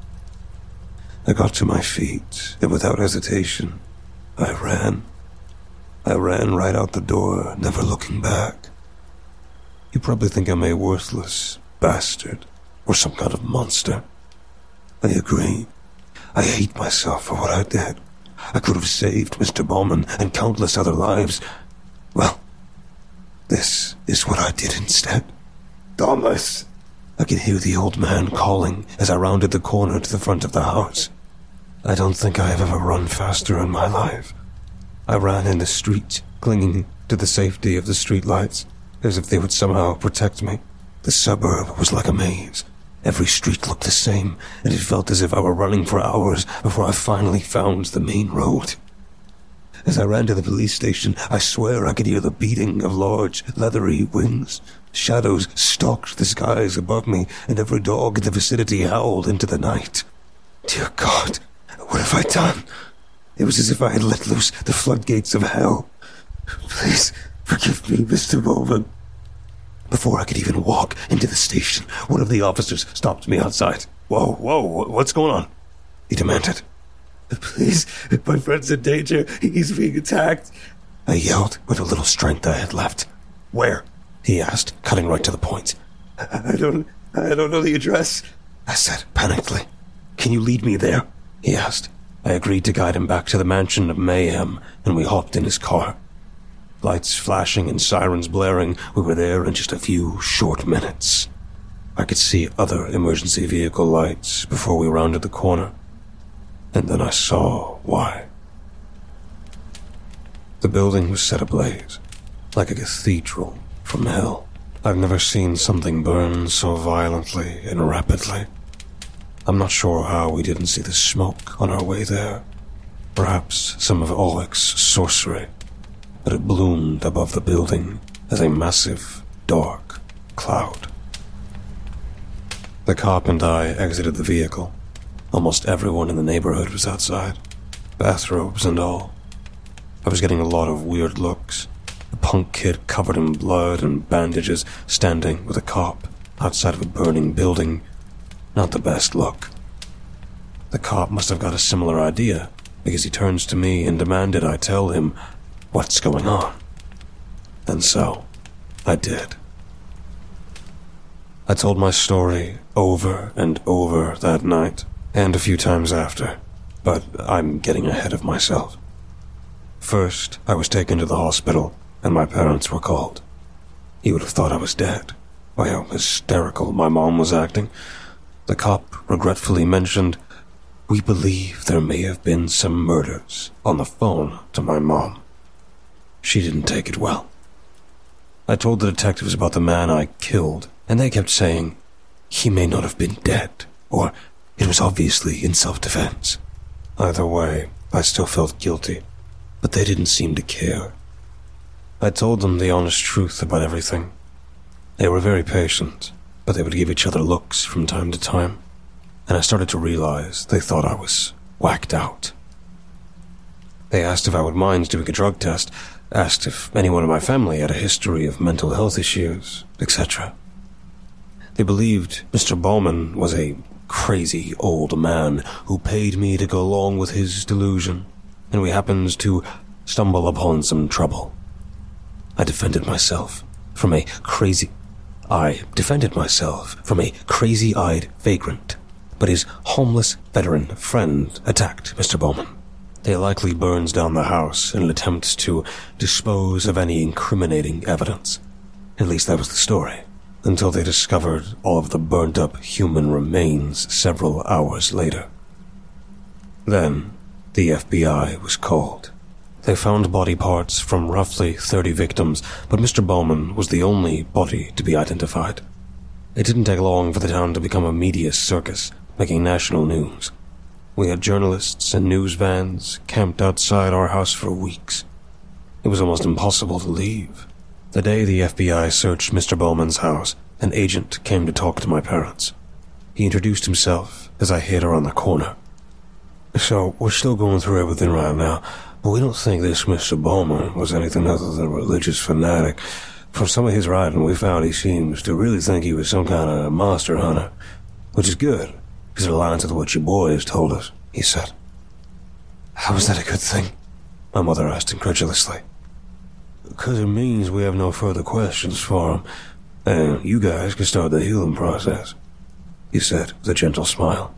I got to my feet, and without hesitation, I ran. I ran right out the door, never looking back. You probably think I'm a worthless bastard, or some kind of monster. I agree. I hate myself for what I did. I could have saved Mister Ballman and countless other lives. Well, this is what I did instead. Thomas! I could hear the old man calling as I rounded the corner to the front of the house. I don't think I have ever run faster in my life. I ran in the street, clinging to the safety of the streetlights, as if they would somehow protect me. The suburb was like a maze. Every street looked the same, and it felt as if I were running for hours before I finally found the main road. As I ran to the police station, I swear I could hear the beating of large, leathery wings. Shadows stalked the skies above me, and every dog in the vicinity howled into the night. Dear God, what have I done? It was as if I had let loose the floodgates of hell. Please forgive me, Mister Bowman. Before I could even walk into the station, one of the officers stopped me outside. Whoa, whoa, what's going on? He demanded. Please, my friend's in danger. He's being attacked. I yelled with a little strength I had left. Where? He asked, cutting right to the point. I don't, I don't know the address, I said panickedly. Can you lead me there? He asked. I agreed to guide him back to the mansion of mayhem, and we hopped in his car. Lights flashing and sirens blaring, we were there in just a few short minutes. I could see other emergency vehicle lights before we rounded the corner. And then I saw why. The building was set ablaze, like a cathedral from hell. I've never seen something burn so violently and rapidly. I'm not sure how we didn't see the smoke on our way there. Perhaps some of Oleg's sorcery. But it bloomed above the building as a massive, dark cloud. The cop and I exited the vehicle. Almost everyone in the neighborhood was outside, bathrobes and all. I was getting a lot of weird looks. A punk kid covered in blood and bandages standing with a cop outside of a burning building. Not the best look. The cop must have got a similar idea, because he turns to me and demanded I tell him what's going on. And so, I did. I told my story over and over that night, and a few times after, but I'm getting ahead of myself. First, I was taken to the hospital, and my parents were called. You would have thought I was dead, by how hysterical my mom was acting. The cop regretfully mentioned, "We believe there may have been some murders," on the phone to my mom. She didn't take it well. I told the detectives about the man I killed, and they kept saying, he may not have been dead, or it was obviously in self-defense. Either way, I still felt guilty, but they didn't seem to care. I told them the honest truth about everything. They were very patient, but they would give each other looks from time to time, and I started to realize they thought I was whacked out. They asked if I would mind doing a drug test, asked if anyone in my family had a history of mental health issues, et cetera. They believed Mister Bowman was a crazy old man who paid me to go along with his delusion, and we happened to stumble upon some trouble. I defended myself from a crazy... I defended myself from a crazy-eyed vagrant, but his homeless veteran friend attacked Mister Bowman. They likely burned down the house in an attempt to dispose of any incriminating evidence. At least that was the story, until they discovered all of the burnt-up human remains several hours later. Then, the F B I was called. They found body parts from roughly thirty victims, but Mister Bowman was the only body to be identified. It didn't take long for the town to become a media circus, making national news. We had journalists and news vans camped outside our house for weeks. It was almost impossible to leave. The day the F B I searched Mister Bowman's house, an agent came to talk to my parents. He introduced himself as I hid around the corner. "So, we're still going through everything right now, but we don't think this Mister Bowman was anything other than a religious fanatic. From some of his writing, we found he seems to really think he was some kind of monster hunter, which is good, because it aligns with what your boys told us," he said. "How is that a good thing?" my mother asked incredulously. "Because it means we have no further questions for him, and you guys can start the healing process," he said with a gentle smile.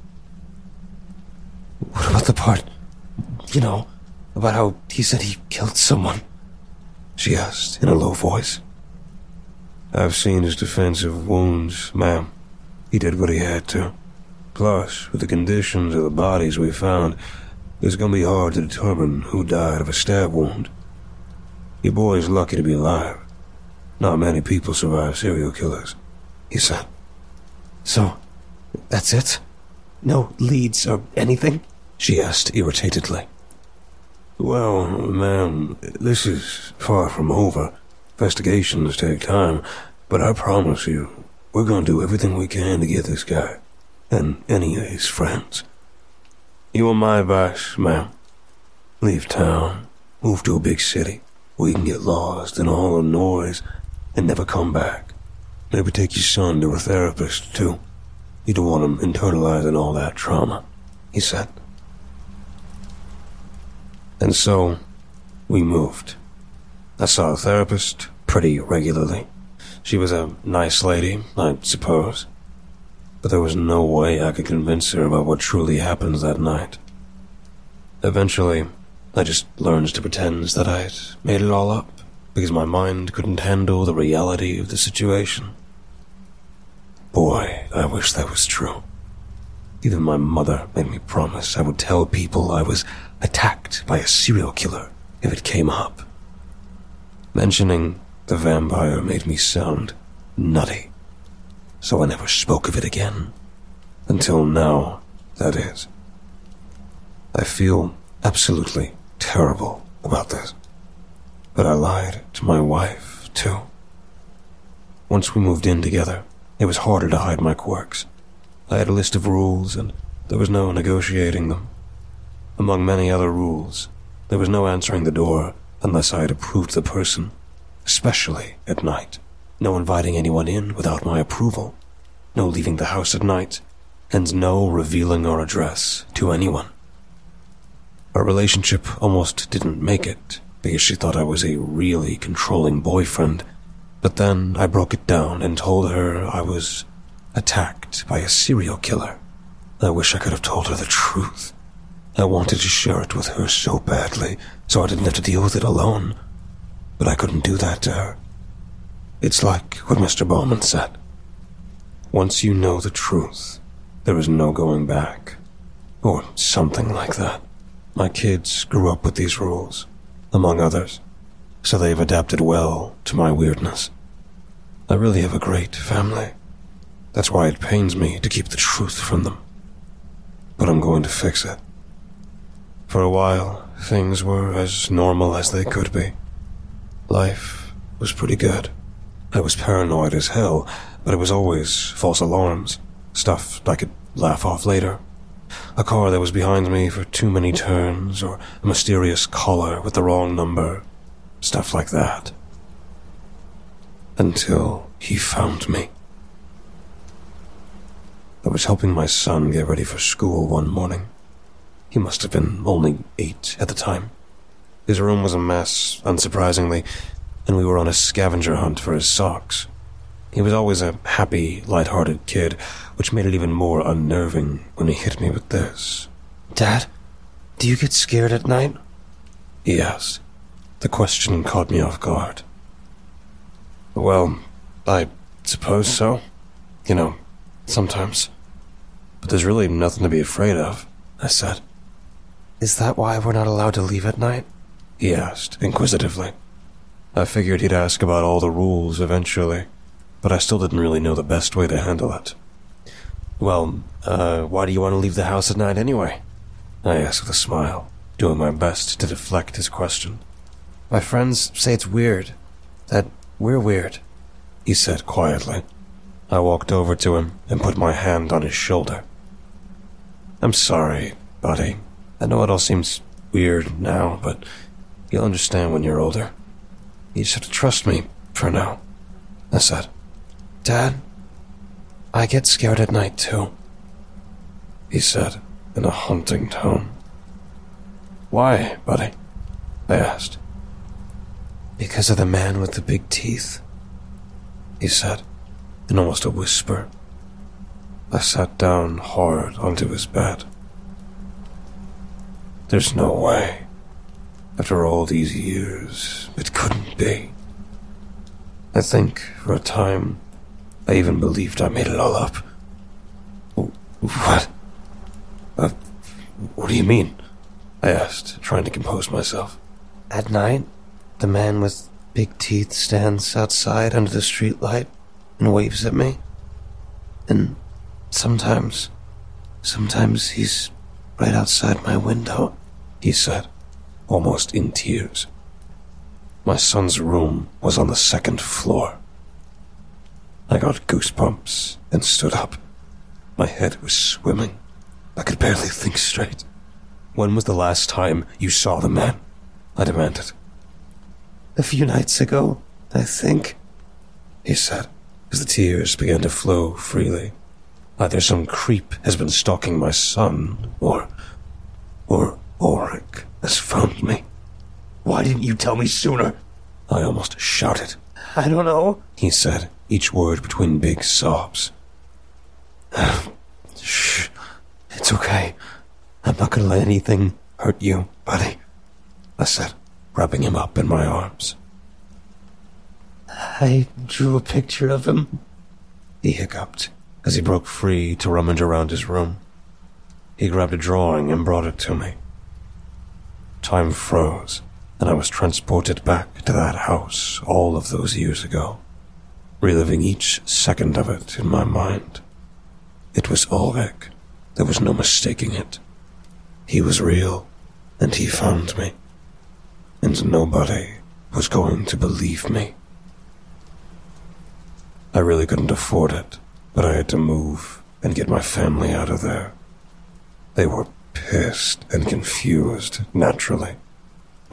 "What about the part, you know, about how he said he killed someone?" she asked in a low voice. "I've seen his defensive wounds, ma'am. He did what he had to. Plus, with the conditions of the bodies we found, it's going to be hard to determine who died of a stab wound. Your boy's lucky to be alive. Not many people survive serial killers," he said. "So, that's it? No leads or anything?" she asked irritatedly. "Well, ma'am, this is far from over. Investigations take time, but I promise you, we're going to do everything we can to get this guy, and any of his friends. You want my advice, ma'am? Leave town, move to a big city, where you can get lost in all the noise, and never come back. Maybe take your son to a therapist, too. You don't want him internalizing all that trauma," he said. And so, we moved. I saw a therapist pretty regularly. She was a nice lady, I suppose. But there was no way I could convince her about what truly happened that night. Eventually, I just learned to pretend that I'd made it all up, because my mind couldn't handle the reality of the situation. Boy, I wish that was true. Even my mother made me promise I would tell people I was attacked by a serial killer if it came up. Mentioning the vampire made me sound nutty, so I never spoke of it again. Until now, that is. I feel absolutely terrible about this, but I lied to my wife, too. Once we moved in together, it was harder to hide my quirks. I had a list of rules, and there was no negotiating them. Among many other rules, There was no answering the door unless I had approved the person, especially at night. No inviting anyone in without my approval. No leaving the house at night, and no revealing our address to anyone. Our relationship almost didn't make it because she thought I was a really controlling boyfriend, but then I broke it down and told her I was attacked by a serial killer. I wish I could have told her the truth. I wanted to share it with her so badly, so I didn't have to deal with it alone. But I couldn't do that to her. It's like what Mister Bowman said. Once you know the truth, there is no going back. Or something like that. My kids grew up with these rules, among others, so they've adapted well to my weirdness. I really have a great family. That's why it pains me to keep the truth from them. But I'm going to fix it. For a while, things were as normal as they could be. Life was pretty good. I was paranoid as hell, but it was always false alarms, stuff I could laugh off later. A car that was behind me for too many turns, or a mysterious caller with the wrong number, stuff like that. Until he found me. I was helping my son get ready for school one morning. He must have been only eight at the time. His room was a mess, unsurprisingly, and we were on a scavenger hunt for his socks. He was always a happy, light-hearted kid, which made it even more unnerving when he hit me with this. Dad, do you get scared at night? He asked. The question caught me off guard. Well, I suppose so. You know, sometimes. But there's really nothing to be afraid of, I said. Is that why we're not allowed to leave at night? He asked, inquisitively. I figured he'd ask about all the rules eventually, but I still didn't really know the best way to handle it. Well, uh, why do you want to leave the house at night anyway? I asked with a smile, doing my best to deflect his question. My friends say it's weird. That we're weird, he said quietly. I walked over to him and put my hand on his shoulder. I'm sorry, buddy. I know it all seems weird now, but you'll understand when you're older. You just have to trust me for now, I said. Dad, I get scared at night too, he said in a haunting tone. Why, buddy? I asked. Because of the man with the big teeth, he said in almost a whisper. I sat down hard onto his bed. There's no way. After all these years, it couldn't be. I think, for a time, I even believed I made it all up. What? Uh, what do you mean? I asked, trying to compose myself. At night, the man with big teeth stands outside under the streetlight and waves at me. And sometimes, sometimes he's right outside my window, he said, almost in tears. My son's room was on the second floor. I got goosebumps and stood up. My head was swimming. I could barely think straight. When was the last time you saw the man? I demanded. A few nights ago, I think, he said, as the tears began to flow freely. Either some creep has been stalking my son, or... or Ulrich has found me. Why didn't you tell me sooner? I almost shouted. I don't know, he said, each word between big sobs. Shh, it's okay. I'm not gonna let anything hurt you, buddy, I said, wrapping him up in my arms. I drew a picture of him, he hiccuped, as he broke free to rummage around his room. He grabbed a drawing and brought it to me. Time froze, and I was transported back to that house all of those years ago, reliving each second of it in my mind. It was Ulrich. There was no mistaking it. He was real, and he found me. And nobody was going to believe me. I really couldn't afford it, but I had to move and get my family out of there. They were pissed and confused, naturally.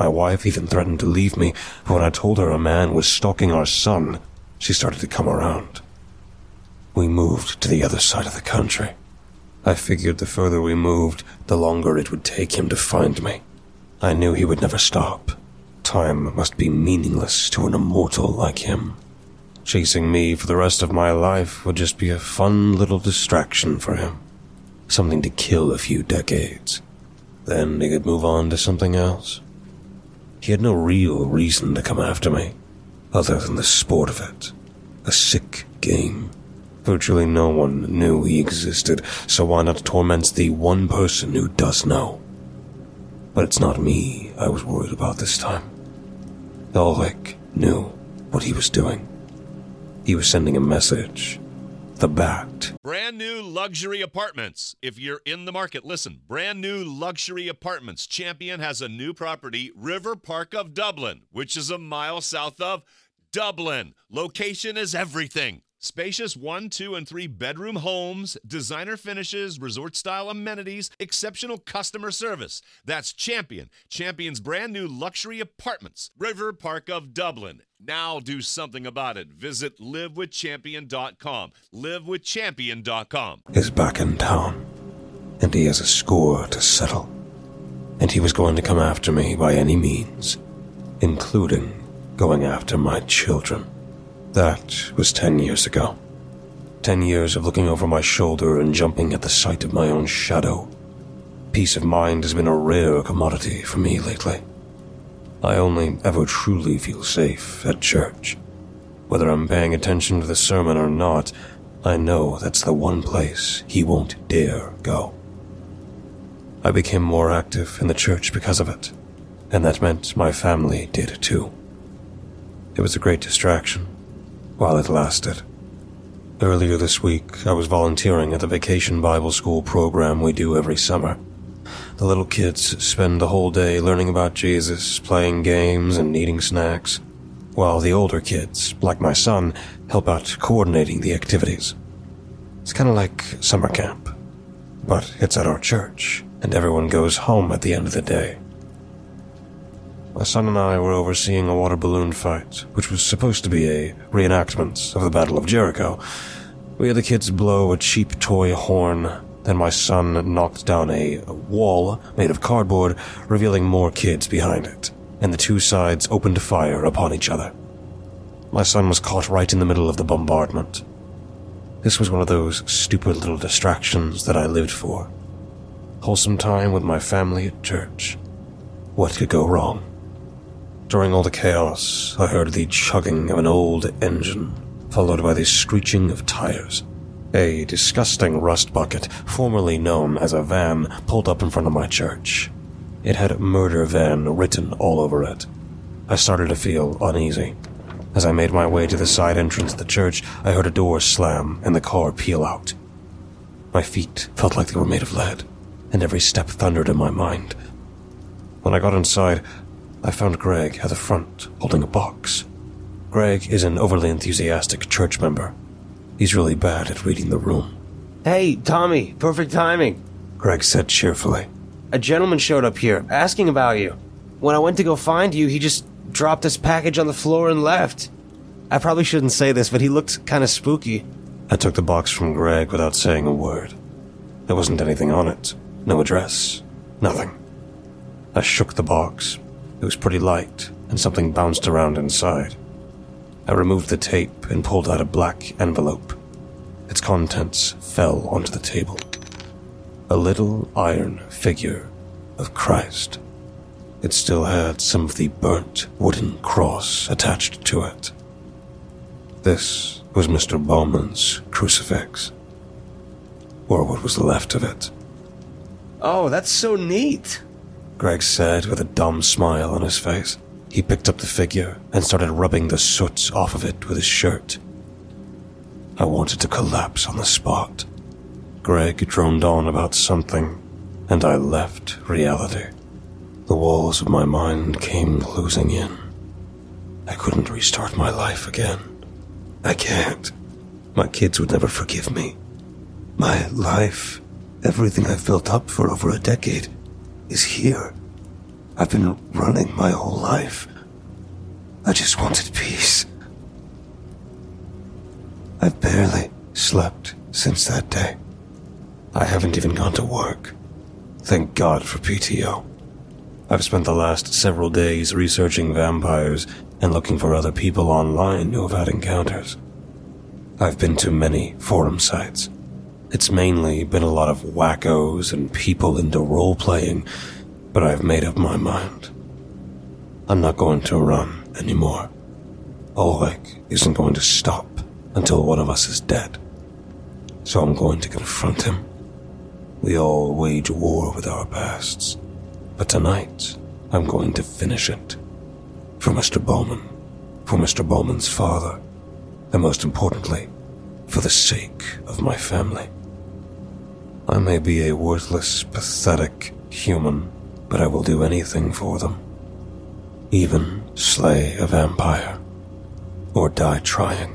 My wife even threatened to leave me, but when I told her a man was stalking our son, she started to come around. We moved to the other side of the country. I figured the further we moved, the longer it would take him to find me. I knew he would never stop. Time must be meaningless to an immortal like him. Chasing me for the rest of my life would just be a fun little distraction for him. Something to kill a few decades. Then he could move on to something else. He had no real reason to come after me, other than the sport of it. A sick game. Virtually no one knew he existed, so why not torment the one person who does know? But it's not me I was worried about this time. Ulrich knew what he was doing. He was sending a message. The Bat. Brand new luxury apartments. If you're in the market, listen. Brand new luxury apartments. Champion has a new property, River Park of Dublin, which is a mile south of Dublin. Location is everything. Spacious one, two, and three bedroom homes, designer finishes, resort-style amenities, exceptional customer service. That's Champion. Champion's brand new luxury apartments. River Park of Dublin. Now do something about it. Visit live with champion dot com. live with champion dot com. Is back in town, and he has a score to settle. And he was going to come after me by any means, including going after my children. That was ten years ago. Ten years of looking over my shoulder and jumping at the sight of my own shadow. Peace of mind has been a rare commodity for me lately. I only ever truly feel safe at church. Whether I'm paying attention to the sermon or not, I know that's the one place he won't dare go. I became more active in the church because of it, and that meant my family did too. It was a great distraction, while it lasted. Earlier this week, I was volunteering at the Vacation Bible School program we do every summer. The little kids spend the whole day learning about Jesus, playing games, and eating snacks, while the older kids, like my son, help out coordinating the activities. It's kind of like summer camp, but it's at our church, and everyone goes home at the end of the day. My son and I were overseeing a water balloon fight, which was supposed to be a reenactment of the Battle of Jericho. We had the kids blow a cheap toy horn, then my son knocked down a wall made of cardboard, revealing more kids behind it, and the two sides opened fire upon each other. My son was caught right in the middle of the bombardment. This was one of those stupid little distractions that I lived for. Wholesome time with my family at church. What could go wrong? During all the chaos, I heard the chugging of an old engine, followed by the screeching of tires. A disgusting rust bucket, formerly known as a van, pulled up in front of my church. It had "Murder Van" written all over it. I started to feel uneasy. As I made my way to the side entrance of the church, I heard a door slam and the car peel out. My feet felt like they were made of lead, and every step thundered in my mind. When I got inside, I found Greg at the front, holding a box. Greg is an overly enthusiastic church member. He's really bad at reading the room. "Hey, Tommy, perfect timing," Greg said cheerfully. "A gentleman showed up here, asking about you. When I went to go find you, he just dropped this package on the floor and left. I probably shouldn't say this, but he looked kind of spooky." I took the box from Greg without saying a word. There wasn't anything on it. No address. Nothing. I shook the box. It was pretty light, and something bounced around inside. I removed the tape and pulled out a black envelope. Its contents fell onto the table. A little iron figure of Christ. It still had some of the burnt wooden cross attached to it. This was Mister Bowman's crucifix. Or what was left of it. "Oh, that's so neat," Greg said with a dumb smile on his face. He picked up the figure and started rubbing the soot off of it with his shirt. I wanted to collapse on the spot. Greg droned on about something, and I left reality. The walls of my mind came closing in. I couldn't restart my life again. I can't. My kids would never forgive me. My life, everything I've built up for over a decade, is here. I've been running my whole life. I just wanted peace. I've barely slept since that day. I haven't even gone to work. Thank God for P T O. I've spent the last several days researching vampires and looking for other people online who have had encounters. I've been to many forum sites. It's mainly been a lot of wackos and people into role-playing, but I've made up my mind. I'm not going to run anymore. Ulrich isn't going to stop until one of us is dead. So I'm going to confront him. We all wage war with our pasts. But tonight, I'm going to finish it. For Mister Bowman, for Mister Bowman's father, and most importantly, for the sake of my family. I may be a worthless, pathetic human, but I will do anything for them. Even slay a vampire, or die trying.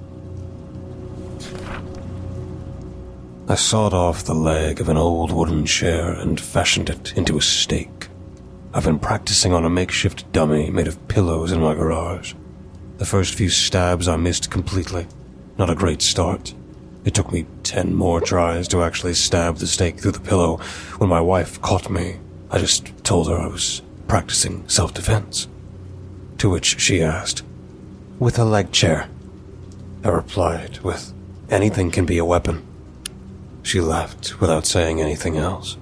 I sawed off the leg of an old wooden chair and fashioned it into a stake. I've been practicing on a makeshift dummy made of pillows in my garage. The first few stabs I missed completely. Not a great start. It took me ten more tries to actually stab the stake through the pillow. When my wife caught me, I just told her I was practicing self-defense. To which she asked, "With a leg chair?" I replied with, "Anything can be a weapon." She left without saying anything else.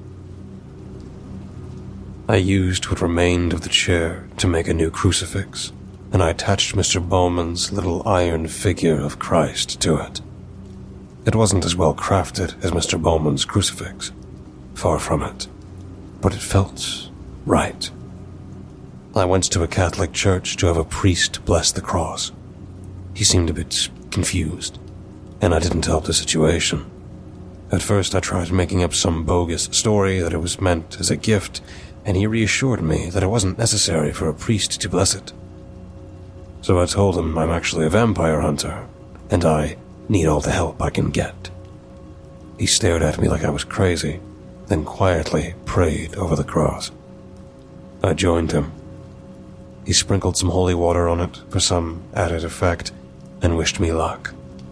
I used what remained of the chair to make a new crucifix, and I attached Mister Bowman's little iron figure of Christ to it. It wasn't as well crafted as Mister Bowman's crucifix, far from it, but it felt right. I went to a Catholic church to have a priest bless the cross. He seemed a bit confused, and I didn't help the situation. At first I tried making up some bogus story that it was meant as a gift, and he reassured me that it wasn't necessary for a priest to bless it. So I told him I'm actually a vampire hunter, and I need all the help I can get. He stared at me like I was crazy, then quietly prayed over the cross. I joined him. He sprinkled some holy water on it for some added effect, and wished me luck.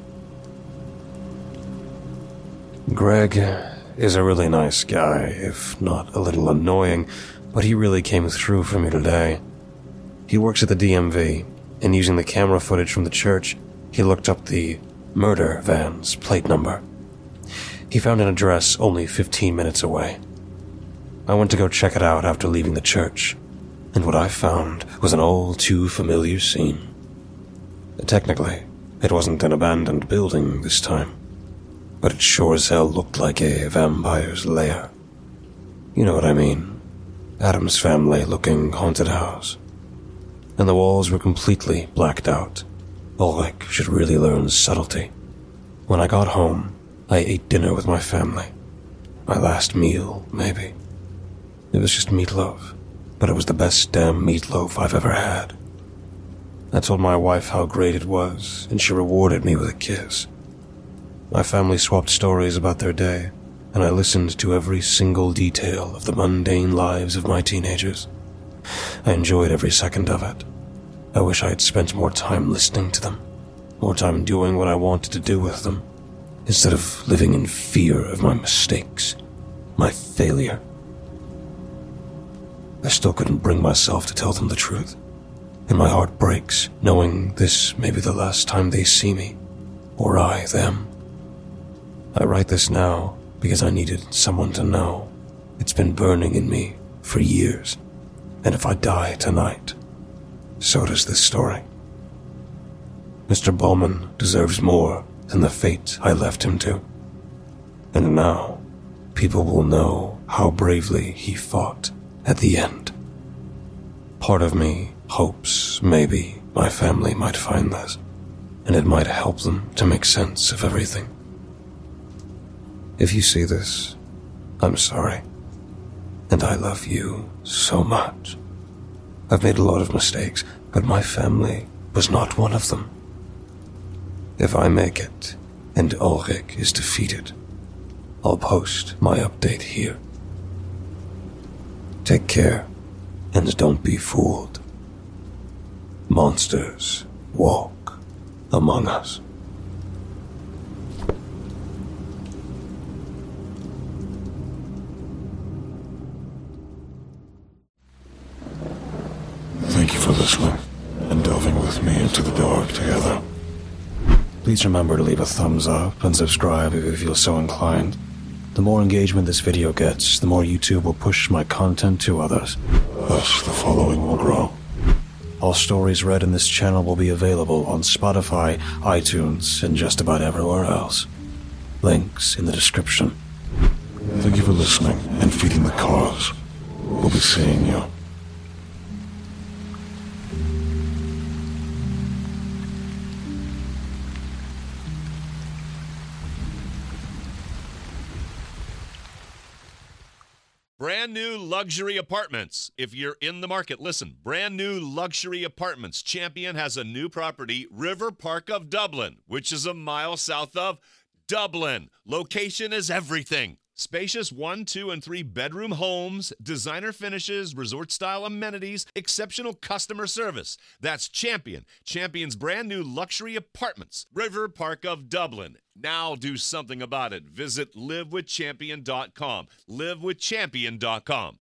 Greg is a really nice guy, if not a little annoying, but he really came through for me today. He works at the D M V, and using the camera footage from the church, he looked up the murder van's plate number. He found an address only fifteen minutes away. I went to go check it out after leaving the church, and what I found was an all too familiar scene. Technically, it wasn't an abandoned building this time, but it sure as hell looked like a vampire's lair. You know what I mean. Adam's Family looking haunted house. And the walls were completely blacked out. Ulrich should really learn subtlety. When I got home, I ate dinner with my family. My last meal, maybe. It was just meatloaf, but it was the best damn meatloaf I've ever had. I told my wife how great it was, and she rewarded me with a kiss. My family swapped stories about their day, and I listened to every single detail of the mundane lives of my teenagers. I enjoyed every second of it. I wish I had spent more time listening to them, more time doing what I wanted to do with them, instead of living in fear of my mistakes, my failure. I still couldn't bring myself to tell them the truth, and my heart breaks knowing this may be the last time they see me, or I them. I write this now because I needed someone to know. It's been burning in me for years, and if I die tonight, so does this story. Mister Bowman deserves more than the fate I left him to. And now, people will know how bravely he fought at the end. Part of me hopes maybe my family might find this, and it might help them to make sense of everything. If you see this, I'm sorry. And I love you so much. I've made a lot of mistakes, but my family was not one of them. If I make it, and Ulrich is defeated, I'll post my update here. Take care, And don't be fooled. Monsters walk among us. Thank you for listening and delving with me into the dark together. Please remember to leave a thumbs up and subscribe if you feel so inclined. The more engagement this video gets, the more YouTube will push my content to others. Thus, the following will grow. All stories read in this channel will be available on Spotify, iTunes, and just about everywhere else. Links in the description. Thank you for listening and feeding the cause. We'll be seeing you. Brand new luxury apartments. If you're in the market, listen. Brand new luxury apartments. Champion has a new property, River Park of Dublin, which is a mile south of Dublin. Location is everything. Spacious one, two, and three bedroom homes, designer finishes, resort-style amenities, exceptional customer service. That's Champion. Champion's brand new luxury apartments, River Park of Dublin. Now do something about it. Visit live with champion dot com. live with champion dot com.